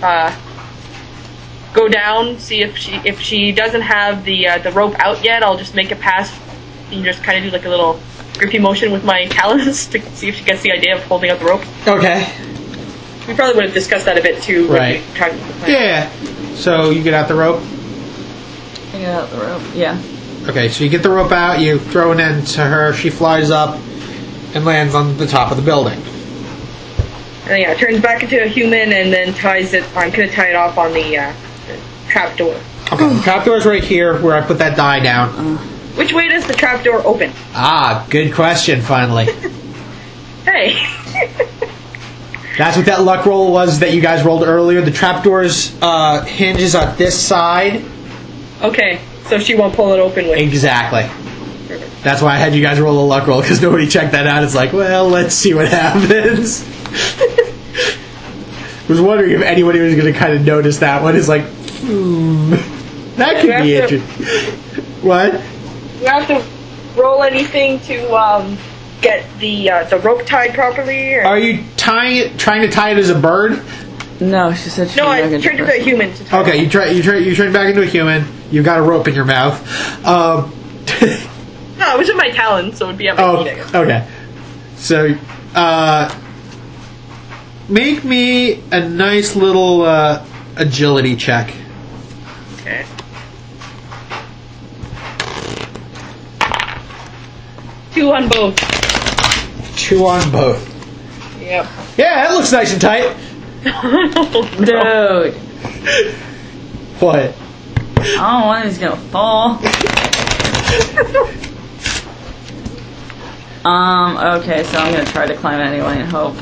go down. See if she doesn't have the rope out yet. I'll just make a pass and just kind of do like a little grippy motion with my talons to see if she gets the idea of holding out the rope. Okay. We probably would have discussed that a bit too. when Right. we tried to plan. Yeah. So you get out the rope. I get out the rope. Yeah. Okay, so you get the rope out, you throw it into her, she flies up and lands on the top of the building. And then, yeah, it turns back into a human and then ties it. I'm gonna tie it off on the trap door. Okay, the trapdoor's right here where I put that die down. Which way does the trap door open? Ah, good question, finally. Hey. That's what that luck roll was that you guys rolled earlier. The trapdoor's hinges on this side. Okay, so she won't pull it open with. Exactly. That's why I had you guys roll a luck roll, because nobody checked that out. It's like, well, let's see what happens. I was wondering if anybody was going to kind of notice that one. It's like, that could be have to- interesting. What? You have to roll anything to get the rope tied properly. Or? Are you trying to tie it as a bird? No, she said she No, was I not gonna turned do into a it. human to tie. Okay, you turn back into a human. You've got a rope in your mouth. No, it was in my talons, so it would be at my feet, I guess. Okay. So, make me a nice little agility check. Okay. Two on both. 2 on both. Yep. Yeah, that looks nice and tight. Dude. What? I don't want he's gonna fall. Okay, so I'm gonna try to climb anyway and hope.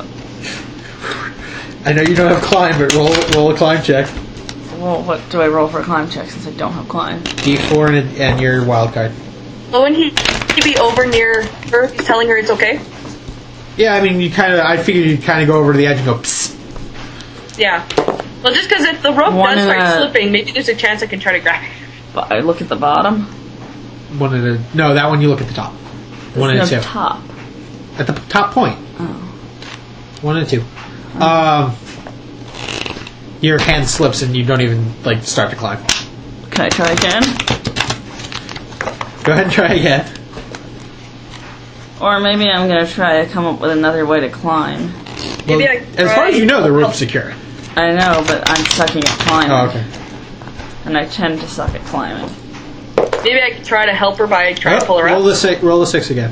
I know you don't have climb, but roll a climb check. Well, what do I roll for a climb check since I don't have climb? D4 and your wild card. Well, when he'd be over near her, he's telling her it's okay. Yeah, I mean, I figured you'd kind of go over to the edge and go, psst. Yeah. Well, just because if the rope One does and start a- slipping, maybe there's a chance I can try to grab it. But I look at the bottom. one at a... No, that one you look at the top. One and There's two. no top. At the top point. Oh. 1 and 2. Your hand slips and you don't even start to climb. Can I try again? Go ahead and try again. Or maybe I'm gonna try to come up with another way to climb. Well, Maybe I as far as you know, the rope's secure. I know, but I'm sucking at climbing. Oh, okay. And I tend to suck at climbing. Maybe I could try to help her by trying to pull her roll up. Roll the 6 again.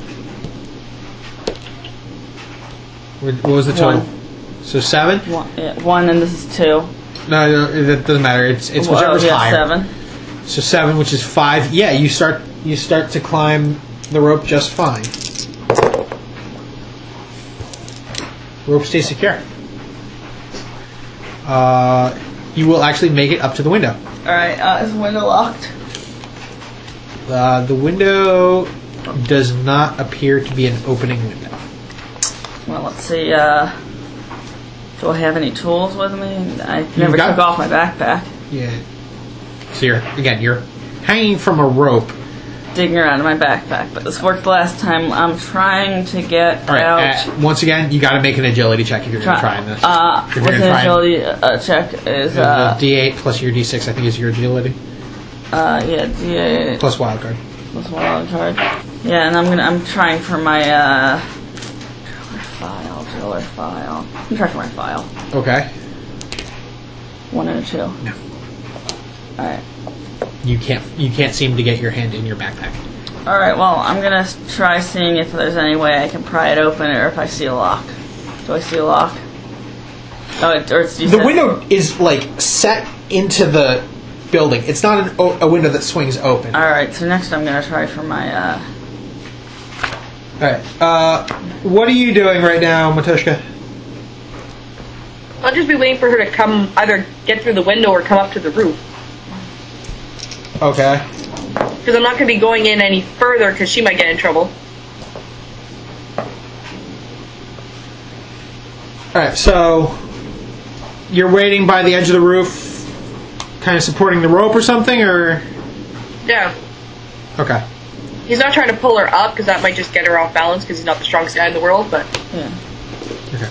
What was the total? One. So 7? 1 and this is 2. No, that doesn't matter. It's whichever's higher. 7. So 7, which is 5. Yeah, you start to climb the rope just fine. Rope stays secure. You will actually make it up to the window. Alright, is the window locked? The window does not appear to be an opening window. Well, let's see, do I have any tools with me? I never took off my backpack. Yeah. So you're hanging from a rope. Digging around in my backpack, but this worked last time. I'm trying to get out. Once again, you got to make an agility check if you're going to try this. What's an agility check? Is the D8 plus your D6, I think, is your agility. Yeah, D8 plus wild card. Plus wild card. Yeah, and I'm trying for my driller file. I'm trying for my file. Okay. 1 and a 2. No. All right. You can't seem to get your hand in your backpack. All right. Well, I'm gonna try seeing if there's any way I can pry it open, or if I see a lock. Do I see a lock? Oh, the window is set into the building. It's not a window that swings open. All right. So next, I'm gonna try for my. All right. What are you doing right now, Matushka? I'll just be waiting for her to come, either get through the window or come up to the roof. Okay. Because I'm not going to be going in any further because she might get in trouble. Alright, so you're waiting by the edge of the roof, kind of supporting the rope or something, or? Yeah. Okay. He's not trying to pull her up because that might just get her off balance because he's not the strongest guy in the world, but... Yeah. Okay.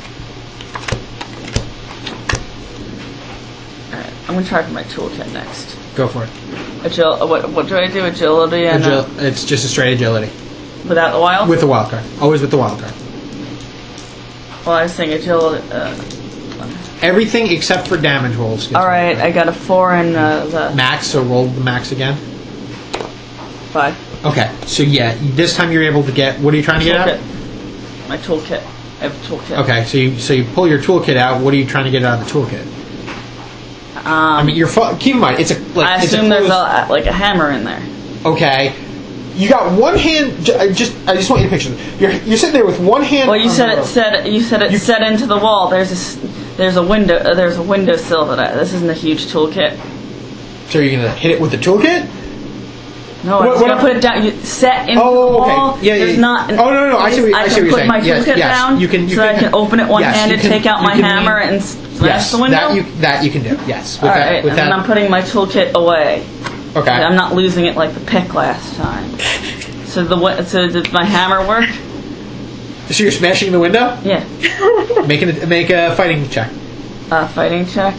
Alright, I'm going to try for my toolkit next. Go for it. What do I do? Agility and... it's just a straight agility. Without the wild? With the wild card. Always with the wild card. Well, I was saying agility... Everything except for damage rolls. Alright, I got a 4 and the... Max, so roll the max again. 5. Okay, so yeah, this time you're able to get... What are you trying to get out? My toolkit. I have a toolkit. Okay, so you pull your toolkit out. What are you trying to get out of the toolkit? I mean, keep in mind, it's a... I assume there's a hammer in there. Okay. You got one hand... I just want you to picture this. You're sitting there with one hand... Well, you said it's set into the wall. There's a window. There's a windowsill this isn't a huge toolkit. So you're gonna hit it with the toolkit? No, I'm gonna put it down. Set into the wall. Okay. Yeah, there's not. No. I see what you're saying. Put my toolkit down so I can open it one-handed, take out my hammer, and smash the window. That you can do. Yes. All right, and then I'm putting my toolkit away. Okay. I'm not losing it like the pick last time. So did my hammer work? So you're smashing the window? Yeah. Make a fighting check. Fighting check.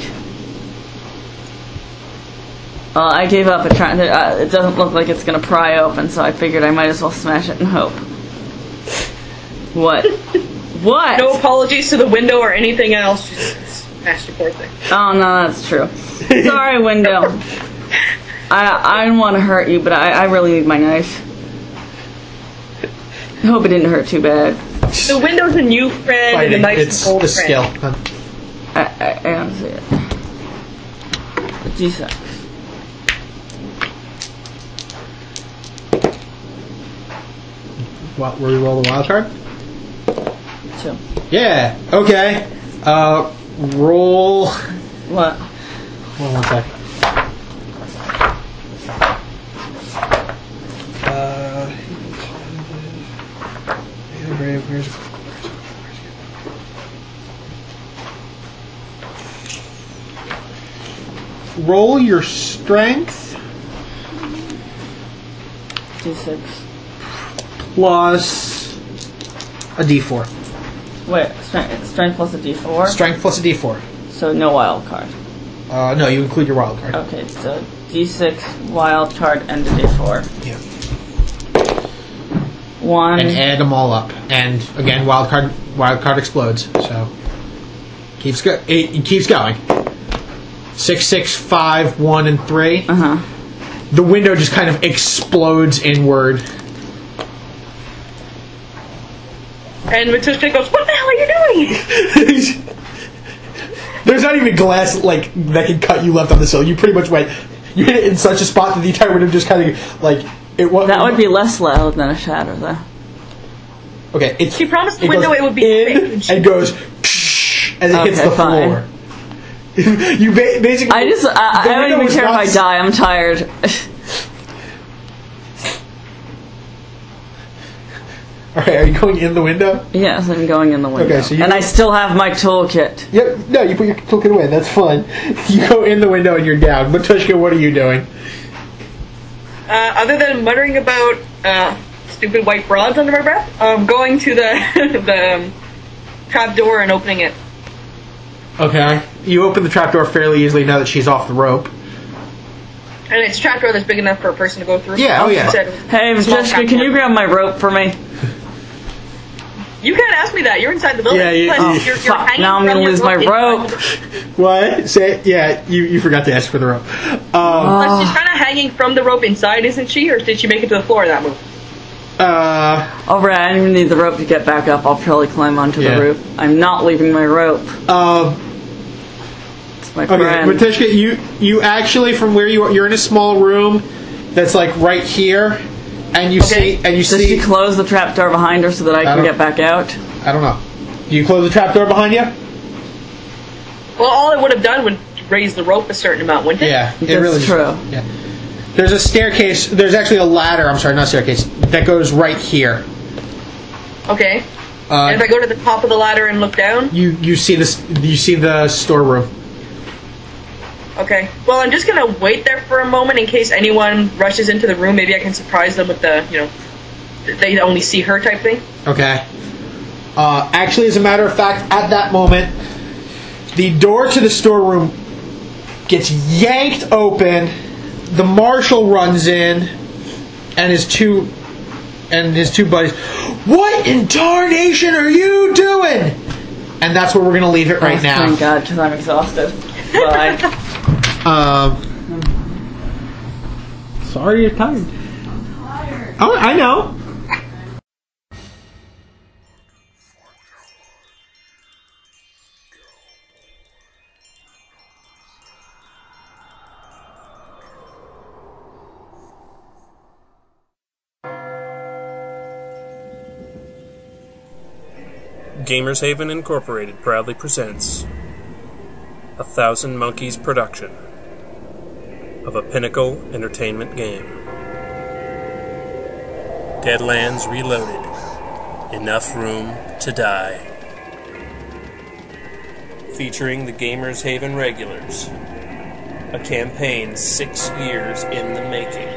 Well, I gave up at trying to. It doesn't look like it's gonna pry open, so I figured I might as well smash it and hope. What? What? No apologies to the window or anything else. Just smash the poor thing. Oh no, that's true. Sorry, window. I didn't want to hurt you, but I really need my knife. I hope it didn't hurt too bad. The window's a new friend and the knife's an old friend. It's the skill. I don't see it. D6. What? Where you roll the wild card? 2. Yeah. Okay. Roll. What? Hold on 1 second. Roll your strength D6. Plus a D4. Wait, strength plus a D4? Strength plus a D4. So no wild card. No, you include your wild card. Okay, so D6, wild card, and a D4. Yeah. 1. And add them all up. And again, wild card explodes. So it keeps going. 6, 6, 5, 1, and 3. The window just kind of explodes inward. And Matushka goes, "What the hell are you doing?" There's not even glass like that can cut you left on the sill. You pretty much you hit it in such a spot that the entire window just kind of like it was. That would be less loud than a shatter, though. Okay, She promised the window it would be in and goes as it hits the floor. You basically. I don't even care if I die. I'm tired. Alright, are you going in the window? Yes, I'm going in the window. Okay, so and I still have my toolkit. Yep, no, you put your toolkit away, that's fine. You go in the window and you're down. Matushka, what are you doing? Other than muttering about stupid white broads under my breath, going to the trap door and opening it. Okay. You open the trapdoor fairly easily now that she's off the rope. And it's a trapdoor that's big enough for a person to go through. Yeah, oh yeah. Hey, Jessica, can you grab my rope for me? You can't ask me that. You're inside the building. Yeah, you're fuck, now I'm going to lose my rope. What? You forgot to ask for the rope. She's kind of hanging from the rope inside, isn't she? Or did she make it to the floor in that move? Alright, I don't even need the rope to get back up. I'll probably climb onto the roof. I'm not leaving my rope. It's my friend. Matushka, you actually, from where you are, you're in a small room that's like right here. And you see. Does she close the trapdoor behind her so that I can get back out? I don't know. Do you close the trapdoor behind you? Well, all it would have done would raise the rope a certain amount, wouldn't it? Yeah, it That's really true. Yeah. There's a staircase. There's actually a ladder. I'm sorry, not staircase. That goes right here. Okay. And if I go to the top of the ladder and look down, you see this. You see the storeroom. Okay. Well, I'm just gonna wait there for a moment in case anyone rushes into the room. Maybe I can surprise them with the, they only see her type thing. Okay. Actually, as a matter of fact, at that moment, the door to the storeroom gets yanked open. The marshal runs in, and his two buddies. What in tarnation are you doing? And that's where we're gonna leave it right now. Thank God, because I'm exhausted. Bye. Sorry you're tired. I'm tired. Oh, I know. Gamers Haven Incorporated proudly presents a Thousand Monkeys production of a Pinnacle Entertainment game. Deadlands Reloaded. Enough Room to Die. Featuring the Gamers Haven regulars. A campaign 6 years in the making.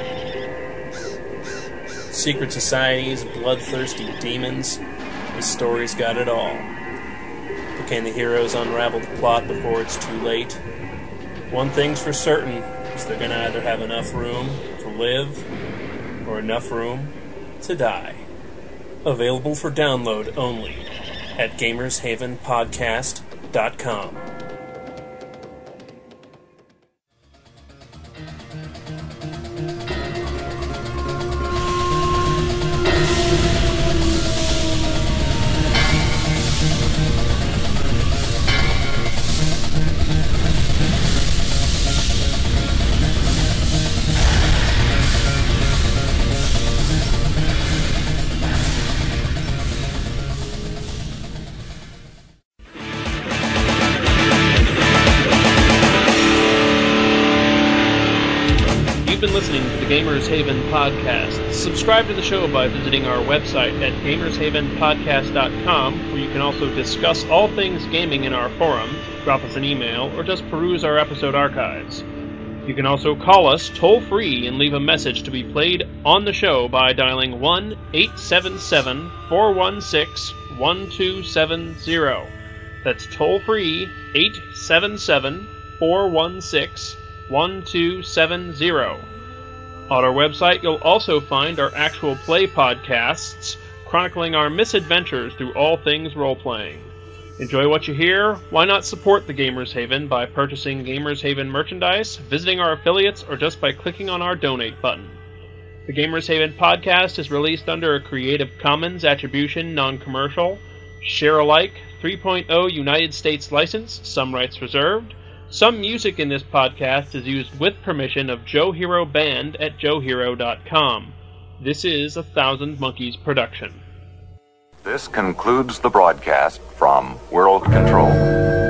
Secret societies, bloodthirsty demons. The story's got it all. But can the heroes unravel the plot before it's too late? One thing's for certain, is they're gonna either have enough room to live, or enough room to die. Available for download only at GamersHavenPodcast.com. You've been listening to the Gamers Haven Podcast. Subscribe to the show by visiting our website at GamersHavenPodcast.com, where you can also discuss all things gaming in our forum, drop us an email, or just peruse our episode archives. You can also call us toll-free and leave a message to be played on the show by dialing 1-877-416-1270. That's toll-free, 877-416-1270. On our website, you'll also find our actual play podcasts, chronicling our misadventures through all things role-playing. Enjoy what you hear? Why not support the Gamers Haven by purchasing Gamers Haven merchandise, visiting our affiliates, or just by clicking on our donate button? The Gamers Haven podcast is released under a Creative Commons Attribution Non-Commercial, Share-alike 3.0 United States license, some rights reserved. Some music in this podcast is used with permission of Joe Hero Band at joehero.com. This is a Thousand Monkeys production. This concludes the broadcast from World Control.